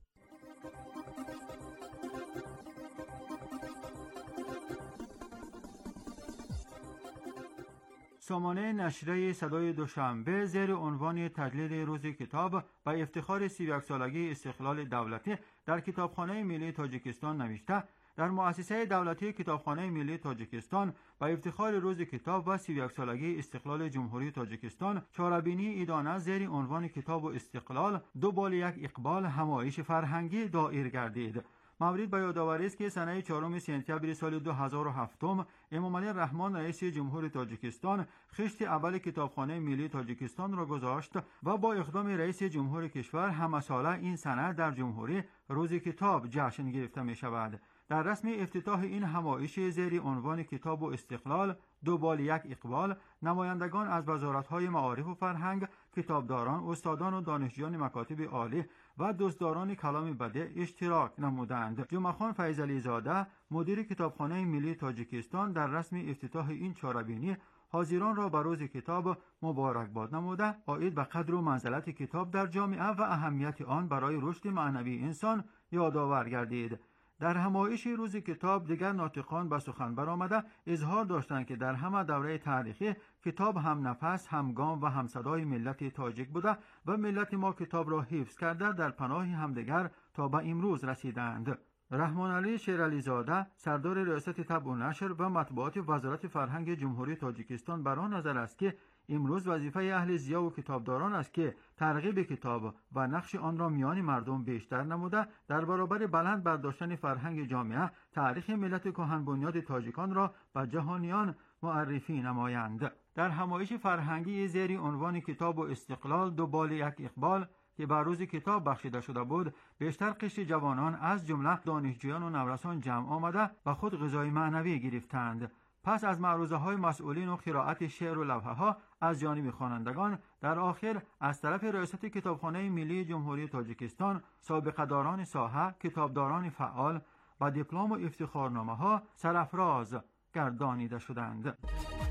سامانه نشریه صدای دوشنبه زیر عنوان تجلیل روز کتاب به افتخار سی و یک سالگی استقلال دولتی در کتابخانه ملی تاجیکستان نوشته: در مؤسسه دولتی کتابخانه ملی تاجیکستان به افتخار روز کتاب و سی و یک سالگی استقلال جمهوری تاجیکستان چهاربینی ایدانه زیر عنوان کتاب و استقلال دو بال یک اقبال همایش فرهنگی دایر گردید. مورد به یادآوری است که سنه چهارم سپتامبر سال دو هزار و هفت امامعلی رحمان رئیس جمهور تاجیکستان خشت اول کتابخانه ملی تاجیکستان را گذاشت و با اقدام رئیس جمهور کشور همه ساله این سنه در جمهوری روز کتاب جشن گرفته می شود. در رسم افتتاح این همایش زیر عنوان کتاب و استقلال دو بال یک اقبال، نمایندگان از وزارت‌های معارف و فرهنگ، کتابداران، استادان و دانشجویان مکاتب عالی و دوستداران کلام بده اشتراک نمودند. جمعه خان فیضعلی زاده، مدیر کتابخانه ملی تاجیکستان، در رسم افتتاح این چهاربینی حاضران را به روز کتاب مبارکباد نموده عاید به قدر و منزلت کتاب در جامعه و اهمیت آن برای رشد معنوی انسان یادآور گردید. در همایش روز کتاب دیگر ناطقان به سخن برآمده اظهار داشتند که در همه دوره تاریخی کتاب هم نفس، هم گام و هم صدای ملت تاجیک بوده و ملت ما کتاب را حفظ کرده در پناه همدیگر تا به امروز رسیدند. رحمان علی شیرعلی زاده، سردار ریاست طبع و نشر و مطبوعات وزارت فرهنگ جمهوری تاجیکستان، بر آن نظر است که امروز وظیفه اهل ضیا و کتابداران است که ترغیب کتاب و نقش آن را میان مردم بیشتر نموده در برابر بلند برداشتن فرهنگ جامعه تاریخ ملت کهن بنیاد تاجیکان را به جهانیان معرفی نمایند. در همایش فرهنگی زیر عنوان کتاب و استقلال دو بال یک اقبال که بر روز کتاب بخشیده شده بود، بیشتر قشر جوانان از جمله دانشجویان و نورسان جمع آمده و خود غذای معنوی گرفتند. پس از معروضه های مسئولین و قرائت شعر و لوحه ها از جانب خوانندگان، در آخر از طرف ریاست کتابخانه ملی جمهوری تاجیکستان سابقه داران ساحه، کتابداران فعال و دیپلم و افتخارنامه ها سرافراز گردانیده شدند.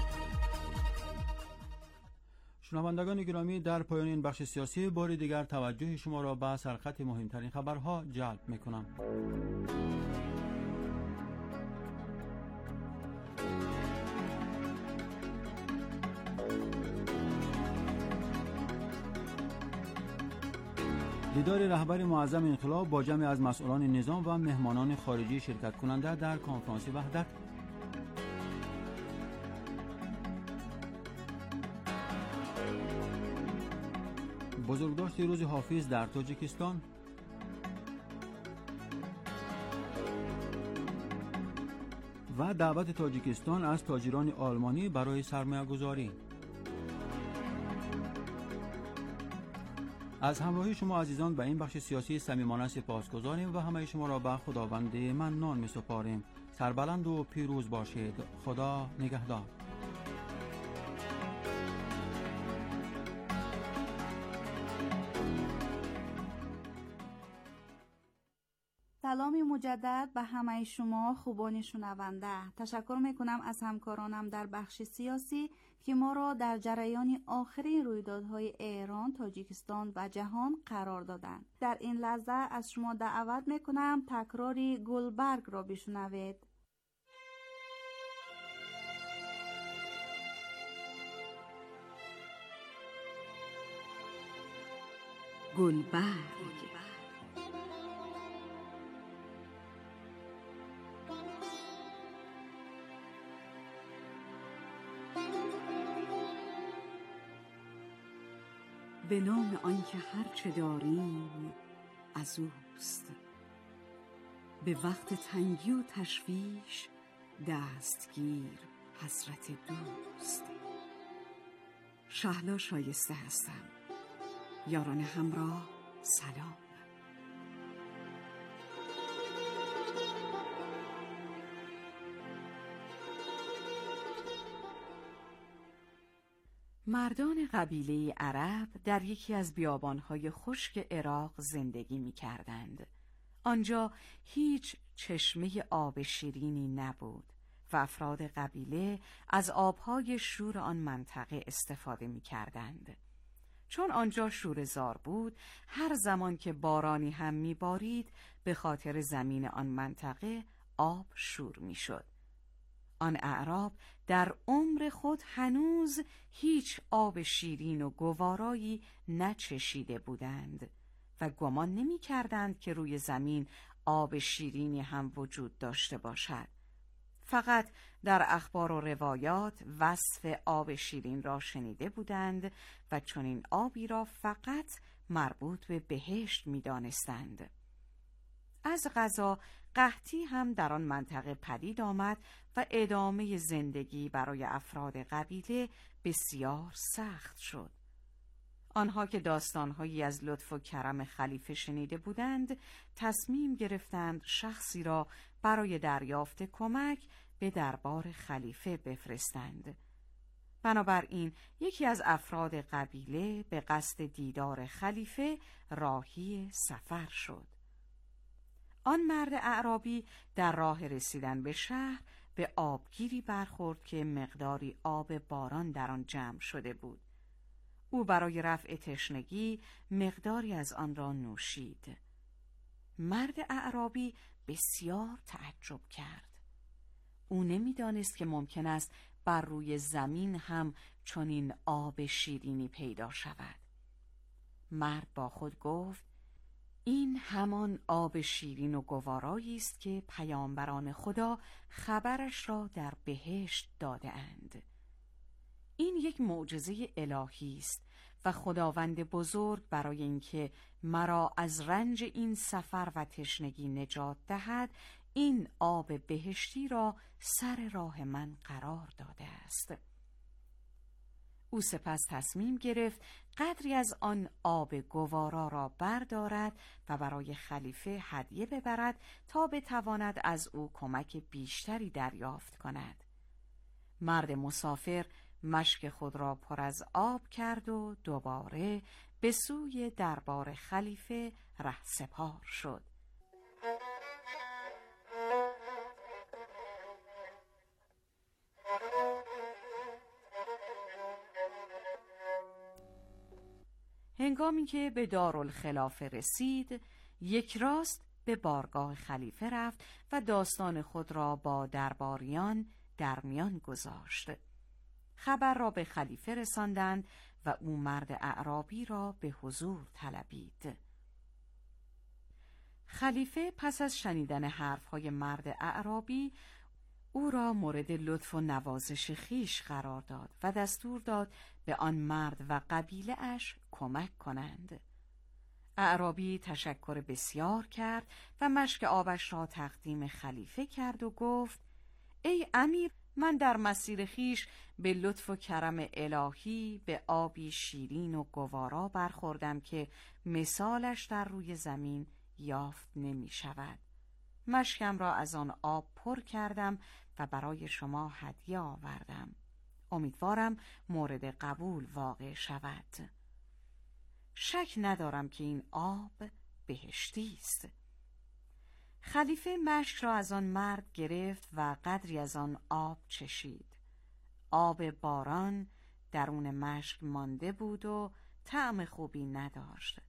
شنوندگان گرامی، در پایان این بخش سیاسی بار دیگر توجه شما را به سرخط مهمترین خبرها جلب می‌کنم. دیدار رهبر معظم انقلاب با جمعی از مسئولان نظام و مهمانان خارجی شرکت کننده در کنفرانس وحدت. بزرگداشت روز حافظ در تاجیکستان. و دعوت تاجیکستان از تاجران آلمانی برای سرمایه‌گذاری. از همراهی شما عزیزان به این بخش سیاسی صمیمانه سپاسگزاریم و همه شما را به خداوند منان می‌سپاریم. سربلند و پیروز باشید. خدا نگهدار. سلامی مجدد به همه شما خوبان شنونده. تشکر میکنم از همکارانم در بخش سیاسی که ما را در جریان آخرین رویدادهای ایران، تاجیکستان و جهان قرار دادند. در این لحظه از شما دعوت میکنم تکراری گلبرگ را بشنوید. گلبرگ به نام آنکه هر چه داریم از اوست، به وقت تنگی و تشویش دستگیر حسرت دوست. شهلا شایسته هستم. یاران همراه سلام. مردان قبیله عرب در یکی از بیابانهای خشک عراق زندگی می کردند. آنجا هیچ چشمه آب شیرینی نبود و افراد قبیله از آبهای شور آن منطقه استفاده می کردند. چون آنجا شوره‌زار بود، هر زمان که بارانی هم می بارید به خاطر زمین آن منطقه آب شور می شد. آن اعراب در عمر خود هنوز هیچ آب شیرین و گوارایی نچشیده بودند و گمان نمی کردند که روی زمین آب شیرینی هم وجود داشته باشد. فقط در اخبار و روایات وصف آب شیرین را شنیده بودند و چنین آبی را فقط مربوط به بهشت می دانستند. از قضا قحطی هم در آن منطقه پدید آمد و ادامه زندگی برای افراد قبیله بسیار سخت شد. آنها که داستانهایی از لطف و کرم خلیفه شنیده بودند، تصمیم گرفتند شخصی را برای دریافت کمک به دربار خلیفه بفرستند. بنابراین یکی از افراد قبیله به قصد دیدار خلیفه راهی سفر شد. آن مرد اعرابی در راه رسیدن به شهر به آبگیری برخورد که مقداری آب باران در آن جمع شده بود. او برای رفع تشنگی مقداری از آن را نوشید. مرد اعرابی بسیار تعجب کرد. او نمی‌دانست که ممکن است بر روی زمین هم چنین آب شیرینی پیدا شود. مرد با خود گفت: این همان آب شیرین و گوارایی است که پیامبران خدا خبرش را در بهشت داده اند. این یک معجزه الهی است و خداوند بزرگ برای اینکه مرا از رنج این سفر و تشنگی نجات دهد، این آب بهشتی را سر راه من قرار داده است. او سپس تصمیم گرفت قدری از آن آب گوارا را بردارد و برای خلیفه هدیه ببرد تا بتواند از او کمک بیشتری دریافت کند. مرد مسافر مشک خود را پر از آب کرد و دوباره به سوی دربار خلیفه رهسپار شد. هنگامی که به دارالخلافه رسید، یک راست به بارگاه خلیفه رفت و داستان خود را با درباریان در میان گذاشت. خبر را به خلیفه رساندند و او مرد اعرابی را به حضور طلبید. خلیفه پس از شنیدن حرفهای مرد اعرابی او را مورد لطف و نوازش خیش قرار داد و دستور داد به آن مرد و قبیله اش کمک کنند. اعرابی تشکر بسیار کرد و مشک آبش را تقدیم خلیفه کرد و گفت: ای امیر، من در مسیر خیش به لطف و کرم الهی به آبی شیرین و گوارا برخوردم که مثالش در روی زمین یافت نمی شود. مشکم را از آن آب پر کردم و برای شما هدیه آوردم. امیدوارم مورد قبول واقع شود. شک ندارم که این آب بهشتی است. خلیفه مشک را از آن مرد گرفت و قدری از آن آب چشید. آب باران درون مشک مانده بود و طعم خوبی نداشت.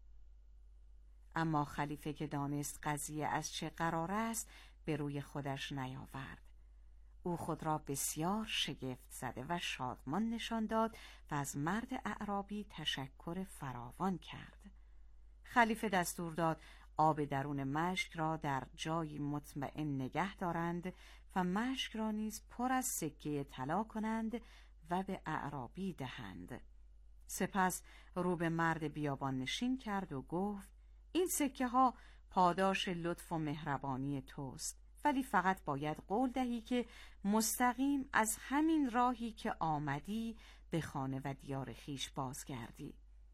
اما خلیفه که دانست قضیه از چه قرار است به روی خودش نیاورد. او خود را بسیار شگفت زده و شادمان نشان داد و از مرد اعرابی تشکر فراوان کرد. خلیفه دستور داد آب درون مشک را در جایی مطمئن نگه دارند و مشک را نیز پر از سکه طلا کنند و به اعرابی دهند. سپس رو به مرد بیابان نشین کرد و گفت: این سکه ها پاداش لطف و مهربانی توست، ولی فقط باید قول دهی که مستقیم از همین راهی که آمدی به خانه و دیار خیش بازگردی.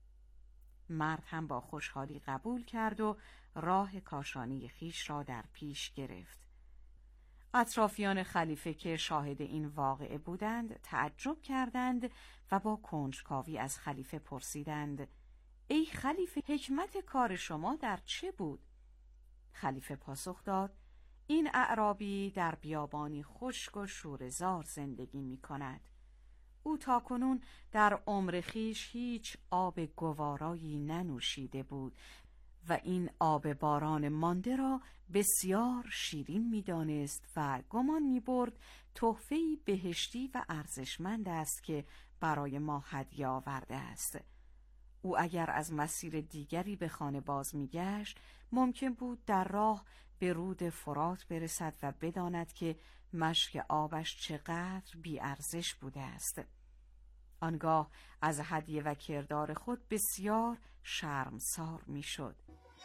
مرد هم با خوشحالی قبول کرد و راه کاشانی خیش را در پیش گرفت. اطرافیان خلیفه که شاهد این واقعه بودند تعجب کردند و با کنجکاوی از خلیفه پرسیدند: ای خلیفه، حکمت کار شما در چه بود؟ خلیفه پاسخ داد: این اعرابی در بیابانی خشک و شوره‌زار زندگی می کند. او تاکنون در عمر خویش هیچ آب گوارایی ننوشیده بود و این آب باران مانده را بسیار شیرین می دانست و گمان می برد تحفه‌ای بهشتی و ارزشمند است که برای ما هدیه آورده است. او اگر از مسیر دیگری به خانه باز می گشت ممکن بود در راه به رود فرات برسد و بداند که مشک آبش چقدر بی ارزش بوده است. آنگاه از هدیه و کردار خود بسیار شرمسار می شد.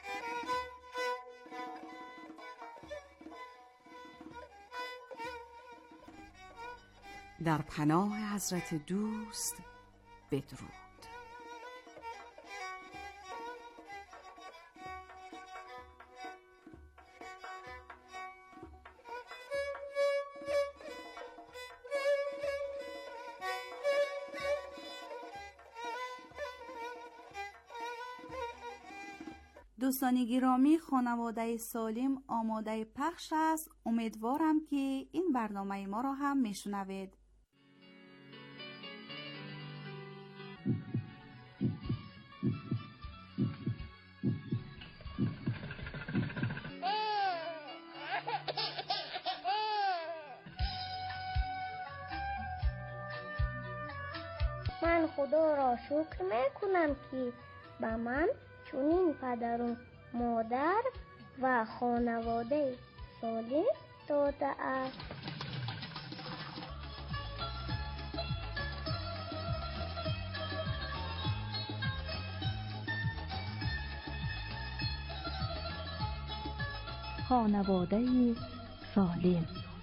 در پناه حضرت دوست بدرود. دوستان گرامی، خانواده سالم آماده پخش است. امیدوارم که این برنامه ما را هم میشنوید. من خدا را شکر میکنم که به من چونین پدر و مادر و خانواده سالم داده است. خانواده سالم.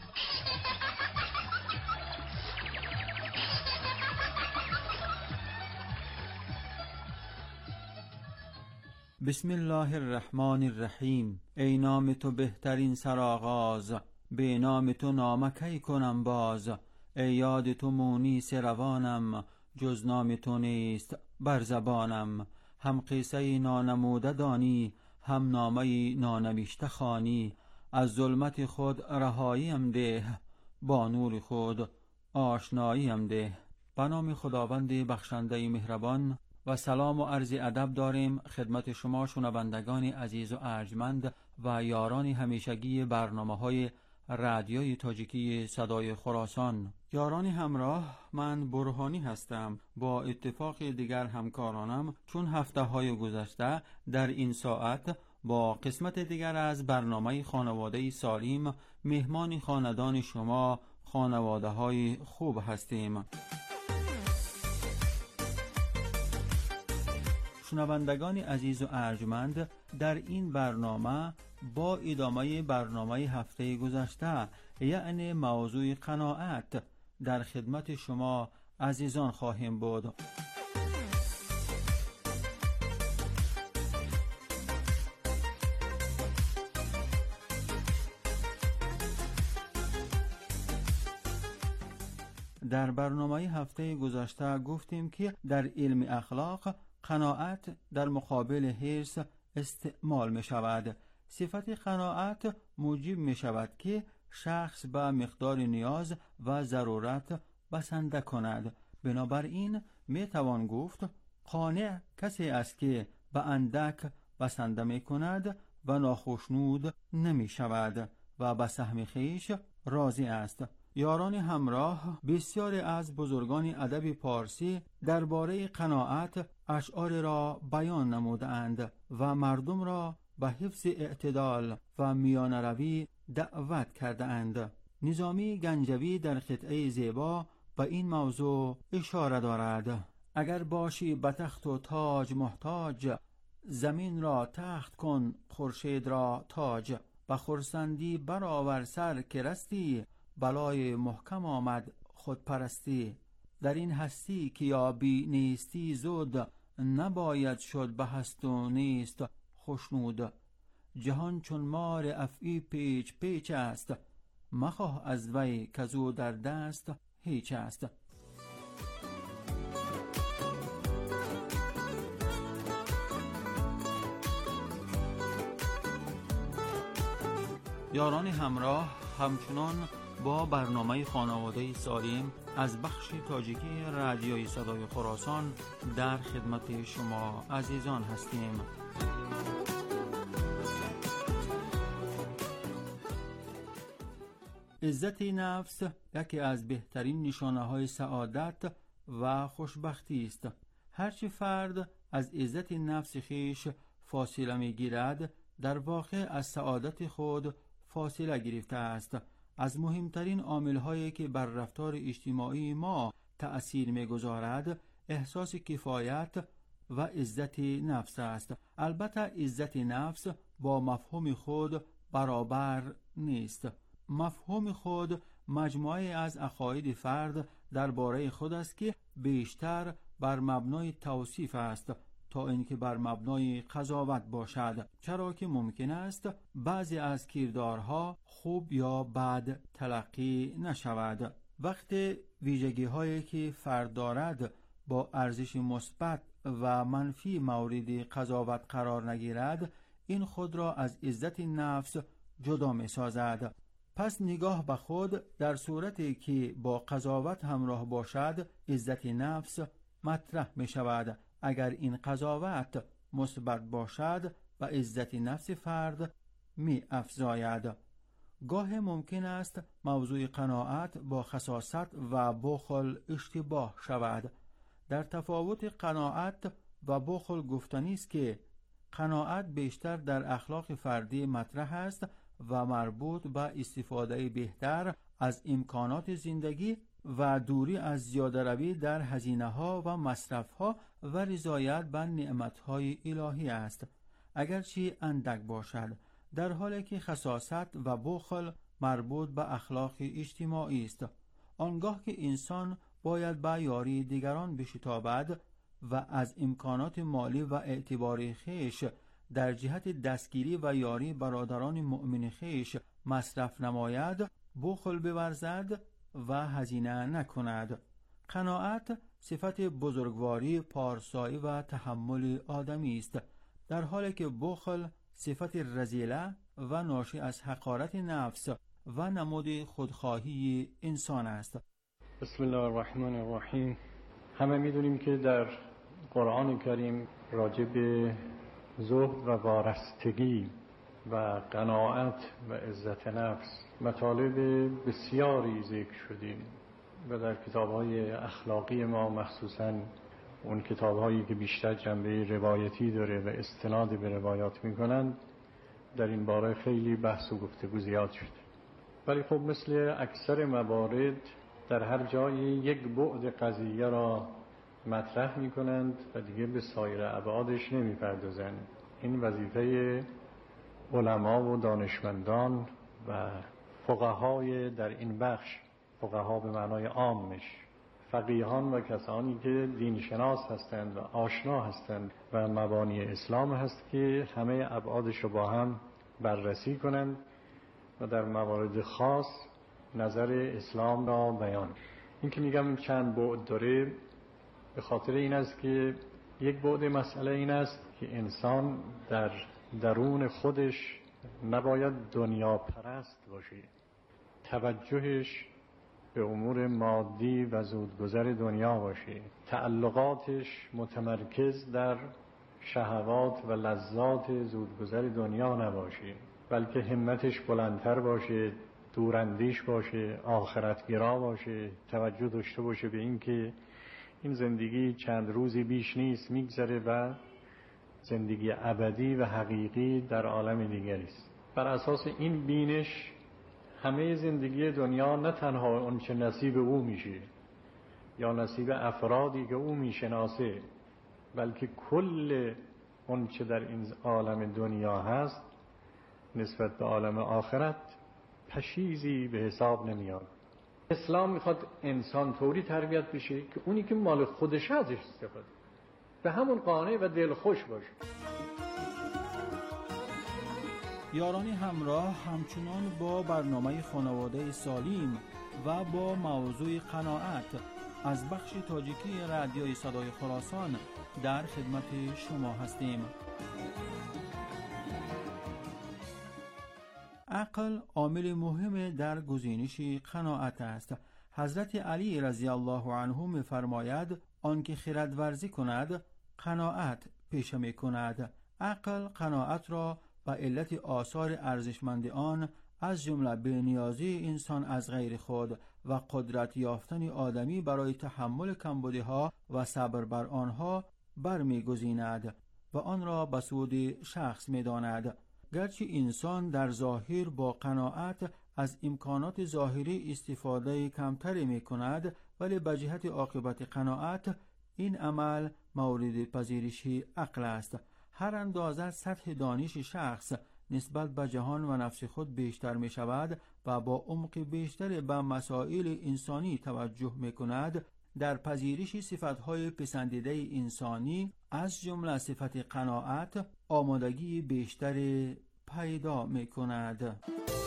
بسم الله الرحمن الرحیم. ای نام تو بهترین سرآغاز، به نام تو نامکی کنم باز. ای یاد تو مونیس روانم، جز نام تو نیست بر زبانم. هم قصه نانموده دانی، هم نامه نانوشته خوانی. از ظلمت خود رهاییم ده، با نور خود آشناییم ده. به نام خداوند بخشنده مهربان و سلام و عرض ادب داریم خدمت شما شنوندگان عزیز و ارجمند و یاران همیشگی برنامه‌های رادیوی تاجیکی صدای خراسان. یاران همراه، من برهانی هستم. با اتفاق دیگر همکارانم چون هفته های گذشته در این ساعت با قسمت دیگر از برنامه خانواده سالم مهمان خاندان شما خانواده های خوب هستیم. شنوندگان عزیز و ارجمند، در این برنامه با ادامه برنامه هفته گذشته یعنی موضوع قناعت در خدمت شما عزیزان خواهیم بود. در برنامه هفته گذشته گفتیم که در علم اخلاق قناعت در مقابل حرص استعمال می شود. صفت قناعت موجب می شود که شخص به مقدار نیاز و ضرورت بسنده کند. بنابراین می توان گفت قانع کسی است که به اندک بسنده می کند و ناخشنود نمی شود و به سهم خویش راضی است. یاران همراه بسیاری از بزرگان ادب پارسی درباره قناعت اشعار را بیان نمودند و مردم را به حفظ اعتدال و میانروی دعوت کردند. نظامی گنجوی در قطعه زیبا به این موضوع اشاره دارد: اگر باشی به تخت و تاج محتاج، زمین را تخت کن خورشید را تاج. به خرسندی برآور سر که رستی، بلای محکم آمد خود پرستی. در این هستی که یابی نیستی زود، نباید شد به هست و نیست خشنود. جهان چون مار افعی پیچ پیچ است، مخواه از وی کزو در دست هیچ است. یاران همراه همچنان با برنامه خانواده سالم از بخش تاجیکی رادیوی صدای خراسان در خدمت شما عزیزان هستیم. عزت نفس یکی از بهترین نشانه‌های سعادت و خوشبختی است. هرچی فرد از عزت نفس خیش فاصله می‌گیرد، در واقع از سعادت خود فاصله گرفته است. از مهمترین عامل‌هایی که بر رفتار اجتماعی ما تأثیر می‌گذارد، احساس کفایت و عزت نفس است. البته عزت نفس با مفهوم خود برابر نیست. مفهوم خود مجموعه از عقاید فرد درباره خود است که بیشتر بر مبنای توصیف است تا اینکه بر مبنای قضاوت باشد، چرا که ممکن است بعضی از کردارها خوب یا بد تلقی نشود. وقتی ویژگی هایی که فرد دارد با ارزش مثبت و منفی مورد قضاوت قرار نگیرد، این خود را از عزت نفس جدا می سازد. پس نگاه به خود در صورتی که با قضاوت همراه باشد، عزت نفس مطرح می شود. اگر این قضاوت مثبت باشد، به عزت نفس فرد می افزاید. گاه ممکن است موضوع قناعت با خساست و بخل اشتباه شود. در تفاوت قناعت و بخل گفتنی است که قناعت بیشتر در اخلاق فردی مطرح است و مربوط به استفاده بهتر از امکانات زندگی و دوری از زیاده روی در هزینه ها و مصرف ها و رضایت به نعمت های الهی است، اگرچه اندک باشد، در حالی که خساست و بخل مربوط به اخلاق اجتماعی است. آنگاه که انسان باید به یاری دیگران بشتابد و از امکانات مالی و اعتباری خیش در جهت دستگیری و یاری برادران مؤمن خیش مصرف نماید، بخل بورزد و هزینه نکند. قناعت صفت بزرگواری، پارسایی و تحمل آدمی است، در حالی که بخل صفت رذیله و ناشی از حقارت نفس و نمود خودخواهی انسان است. بسم الله الرحمن الرحیم. همه میدونیم که در قرآن کریم راجع به زهد و وارستگی و قناعت و عزت نفس مطالب بسیاری ذکر شدیم و در کتاب‌های اخلاقی ما، مخصوصاً اون کتاب‌هایی که بیشتر جنبه روایتی داره و استناد به روایات می‌کنند، در این باره خیلی بحث و گفتگو زیاد شده. ولی خب مثل اکثر موارد در هر جایی یک بعد قضیه را مطرح می‌کنند و دیگه به سایر ابعادش نمی‌پردازند. این وظیفه علما و دانشمندان و فقهای در این بخش فقها به معنای عامش، فقیهان و کسانی که دینشناس هستند و آشنا هستند و مبانی اسلام هست که همه ابعادش رو با هم بررسی کنند و در موارد خاص نظر اسلام را بیان. این که میگم چند بعد داره به خاطر این است که یک بعد مسئله این است که انسان در درون خودش نباید دنیا پرست باشه، توجهش به امور مادی و زودگذر دنیا باشه، تعلقاتش متمرکز در شهوات و لذات زودگذر دنیا نباشه، بلکه همتش بلندتر باشه، دوراندیش باشه، آخرتگرا باشه، توجه داشته باشه به این که این زندگی چند روزی بیش نیست میگذره و زندگی ابدی و حقیقی در عالم دیگری است. بر اساس این بینش همه زندگی دنیا نه تنها اون چه نصیب او میشه یا نصیب افرادی که او میشناسه، بلکه کل اون چه در این عالم دنیا هست نسبت به عالم آخرت پشیزی به حساب نمیاد. اسلام میخواد انسان طوری تربیت بشه که اونی که مال خودش ازش استفاده به همون قانع و دلخوش باشه. یاران همراه همچنان با برنامه خانواده سالم و با موضوع قناعت از بخش تاجیکی رادیوی صدای خراسان در خدمت شما هستیم. عقل عامل مهم در گزینش قناعت است. حضرت علی رضی الله عنه می‌فرماید آنکه خرد ورزی کند قناعت پیشه می‌کند. عقل قناعت را به علت آثار ارزشمند آن از جمله بی‌نیازی انسان از غیر خود و قدرت یافتن آدمی برای تحمل کمبودی‌ها و صبر بر آنها برمی‌گزیند و آن را به سود شخص می‌داند. گرچه انسان در ظاهر با قناعت از امکانات ظاهری استفاده کمتری می‌کند، ولی به جهت عاقبت قناعت این عمل مورد پذیرش عقل است. هر اندازه سطح دانش شخص نسبت به جهان و نفس خود بیشتر می شود و با عمق بیشتر به مسائل انسانی توجه می کند، در پذیرش صفتهای پسندیده انسانی از جمله صفت قناعت آمادگی بیشتر پیدا می کند.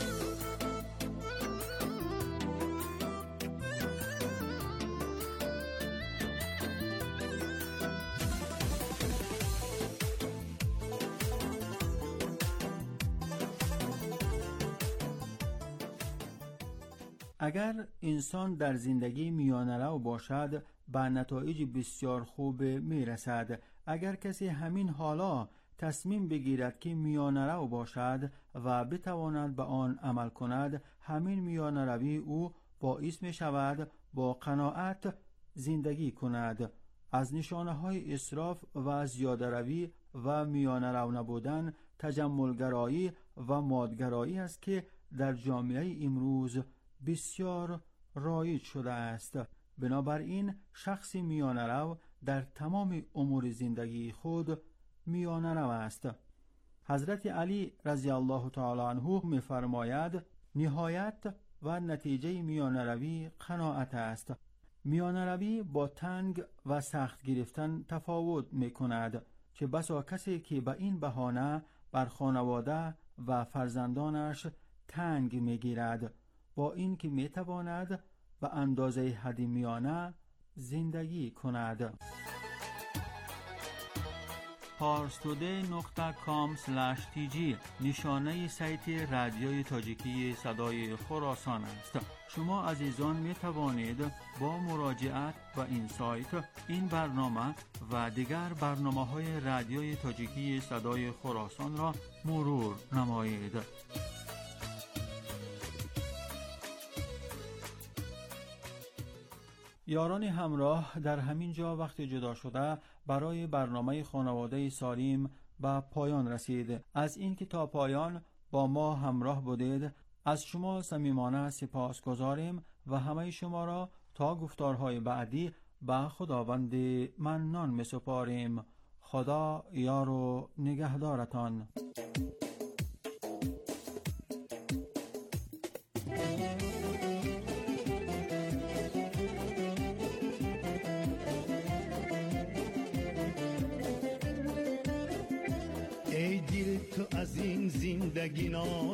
اگر انسان در زندگی میانه‌رو باشد به نتایج بسیار خوب میرسد. اگر کسی همین حالا تصمیم بگیرد که میانه‌رو باشد و بتواند به آن عمل کند، همین میانه‌روی او باعث می شود با قناعت زندگی کند. از نشانه های اسراف و زیاده روی و میانه‌رو نبودن تجملگرایی و مادگرایی است که در جامعه امروز بسیار رایج شده است. بنابراین شخص میانه‌رو در تمام امور زندگی خود میانه‌رو است. حضرت علی رضی الله تعالی عنه می‌فرماید نهایت و نتیجه میانه‌روی قناعت است. میانه‌روی با تنگ و سخت گرفتن تفاوت می‌کند، چه بسا کسی که به این بهانه بر خانواده و فرزندانش تنگ می‌گیرد، با این که می‌تواند به اندازه حد میانه زندگی کند. پارستوده نقطه کام اسلش تی جی نشانه سایت رادیوی تاجیکی صدای خراسان است. شما عزیزان می توانید با مراجعت به این سایت این برنامه و دیگر برنامه های رادیوی تاجیکی صدای خراسان را مرور نمایید. یاران همراه، در همین جا وقت جدا شده برای برنامه خانواده سالم به پایان رسید. از این که تا پایان با ما همراه بودید از شما صمیمانه سپاس گذاریم و همه شما را تا گفتارهای بعدی به خداوند منان می سپاریم. خدا یار و نگهدارتان.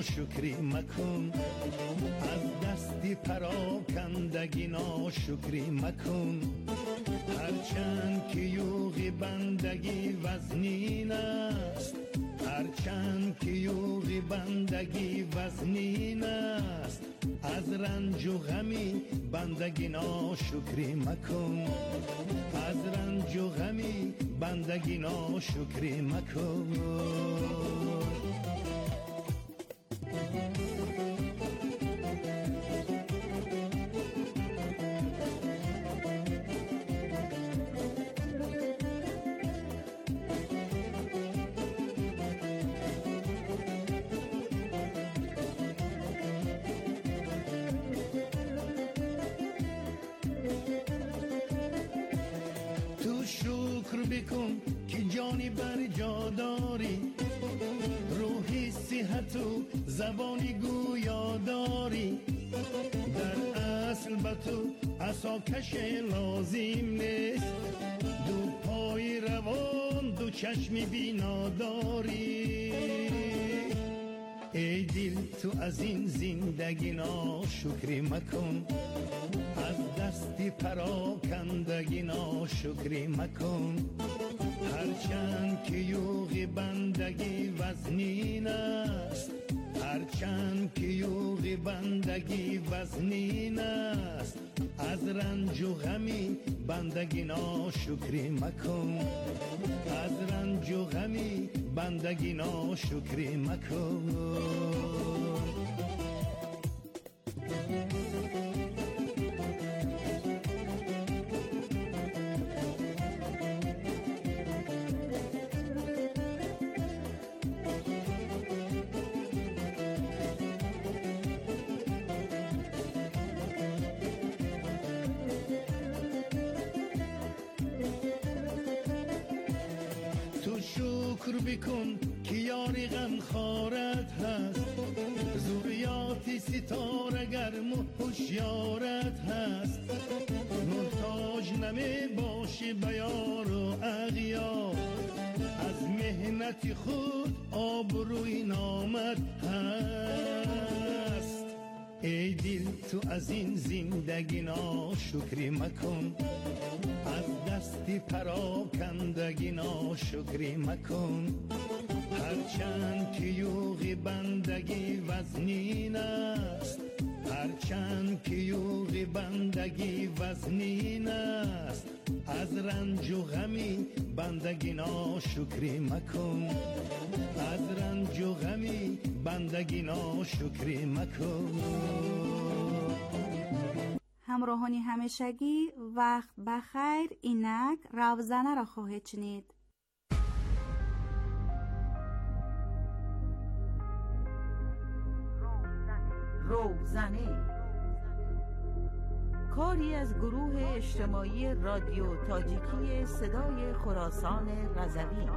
ناشکری مکن، از دستی پراکندگی ناشکری مکن. هرچند که یوغ بندگی وزنین است، هرچند که یوغ بندگی وزنین است، از رنج و غمی بندگی ناشکری مکن، از رنج و غمی بندگی ناشکری مکن. شکر بکن که جانی بر جا داری، روحی صحت و زبانی گویا داری. در اصل به تو عصاکش لازم نیست، دو پای روان دو چشم بینا داری. ای دل تو از این زندگی ناشکری مکن، از دستی پراکندگی ناشکری مکن. هرچند که یوغ بندگی وزنین است، هرچند که یوغ بندگی وزنین است، از رنج و غمی بندگی ناشکری مکن، از رنج و غمی بندگی ناشکری مکن. شکر بکن که یاری غم خارت هست، ذریات ستاره گرم و هوشیارت هست. محتاج نمی باشی به یار و اغیار، از مهنت خود آبروی نامت هست. ای دل تو از این زندگی ناشکری مکن، از دستی پراکندگی ناشکری مکن. هرچند که یوغ بندگی وزنین است، هرچند که یوغ بندگی وزنین است، از رنج و غمی بندگی ناشکری مکن، از رنج و غمی بندگی ناشکری مکن. همراهانی همیشگی وقت بخیر، اینک روزنه را خواهید شنید. روزنه کاری از گروه اجتماعی رادیو تاجیکی صدای خراسان رضوی.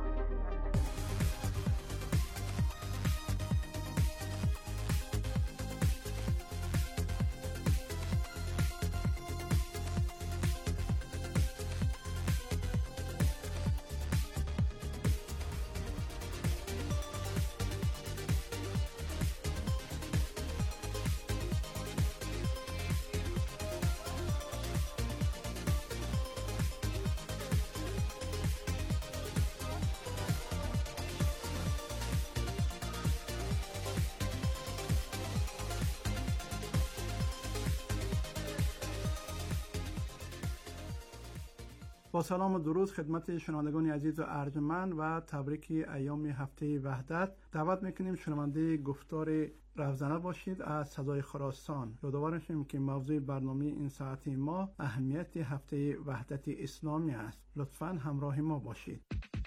با سلام و درود خدمت شنوندگان عزیز و ارجمند و تبریک ایام هفته وحدت. دعوت میکنیم شنونده گفتار روزنه باشید از صدای خراسان. یادآور میشیم که موضوع برنامه این ساعتی ما اهمیت هفته وحدت اسلامی است. لطفاً همراه ما باشید.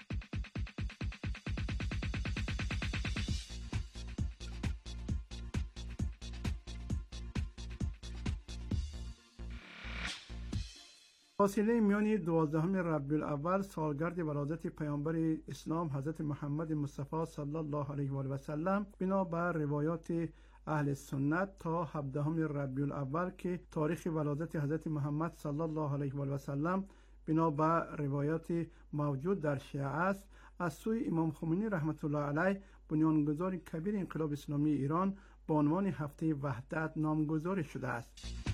فاصله میان دوازدهم ربیع الاول سالگرد ولادت پیامبر اسلام حضرت محمد مصطفی صلی الله علیه و آله و سلم بنا بر روایات اهل سنت تا هفدهم ربیع الاول که تاریخ ولادت حضرت محمد صلی الله علیه و آله و سلم بنا بر روایات موجود در شیعه است، از سوی امام خمینی رحمت الله علیه بنیانگذار کبیر انقلاب اسلامی ایران به عنوان هفته وحدت نامگذاری شده است.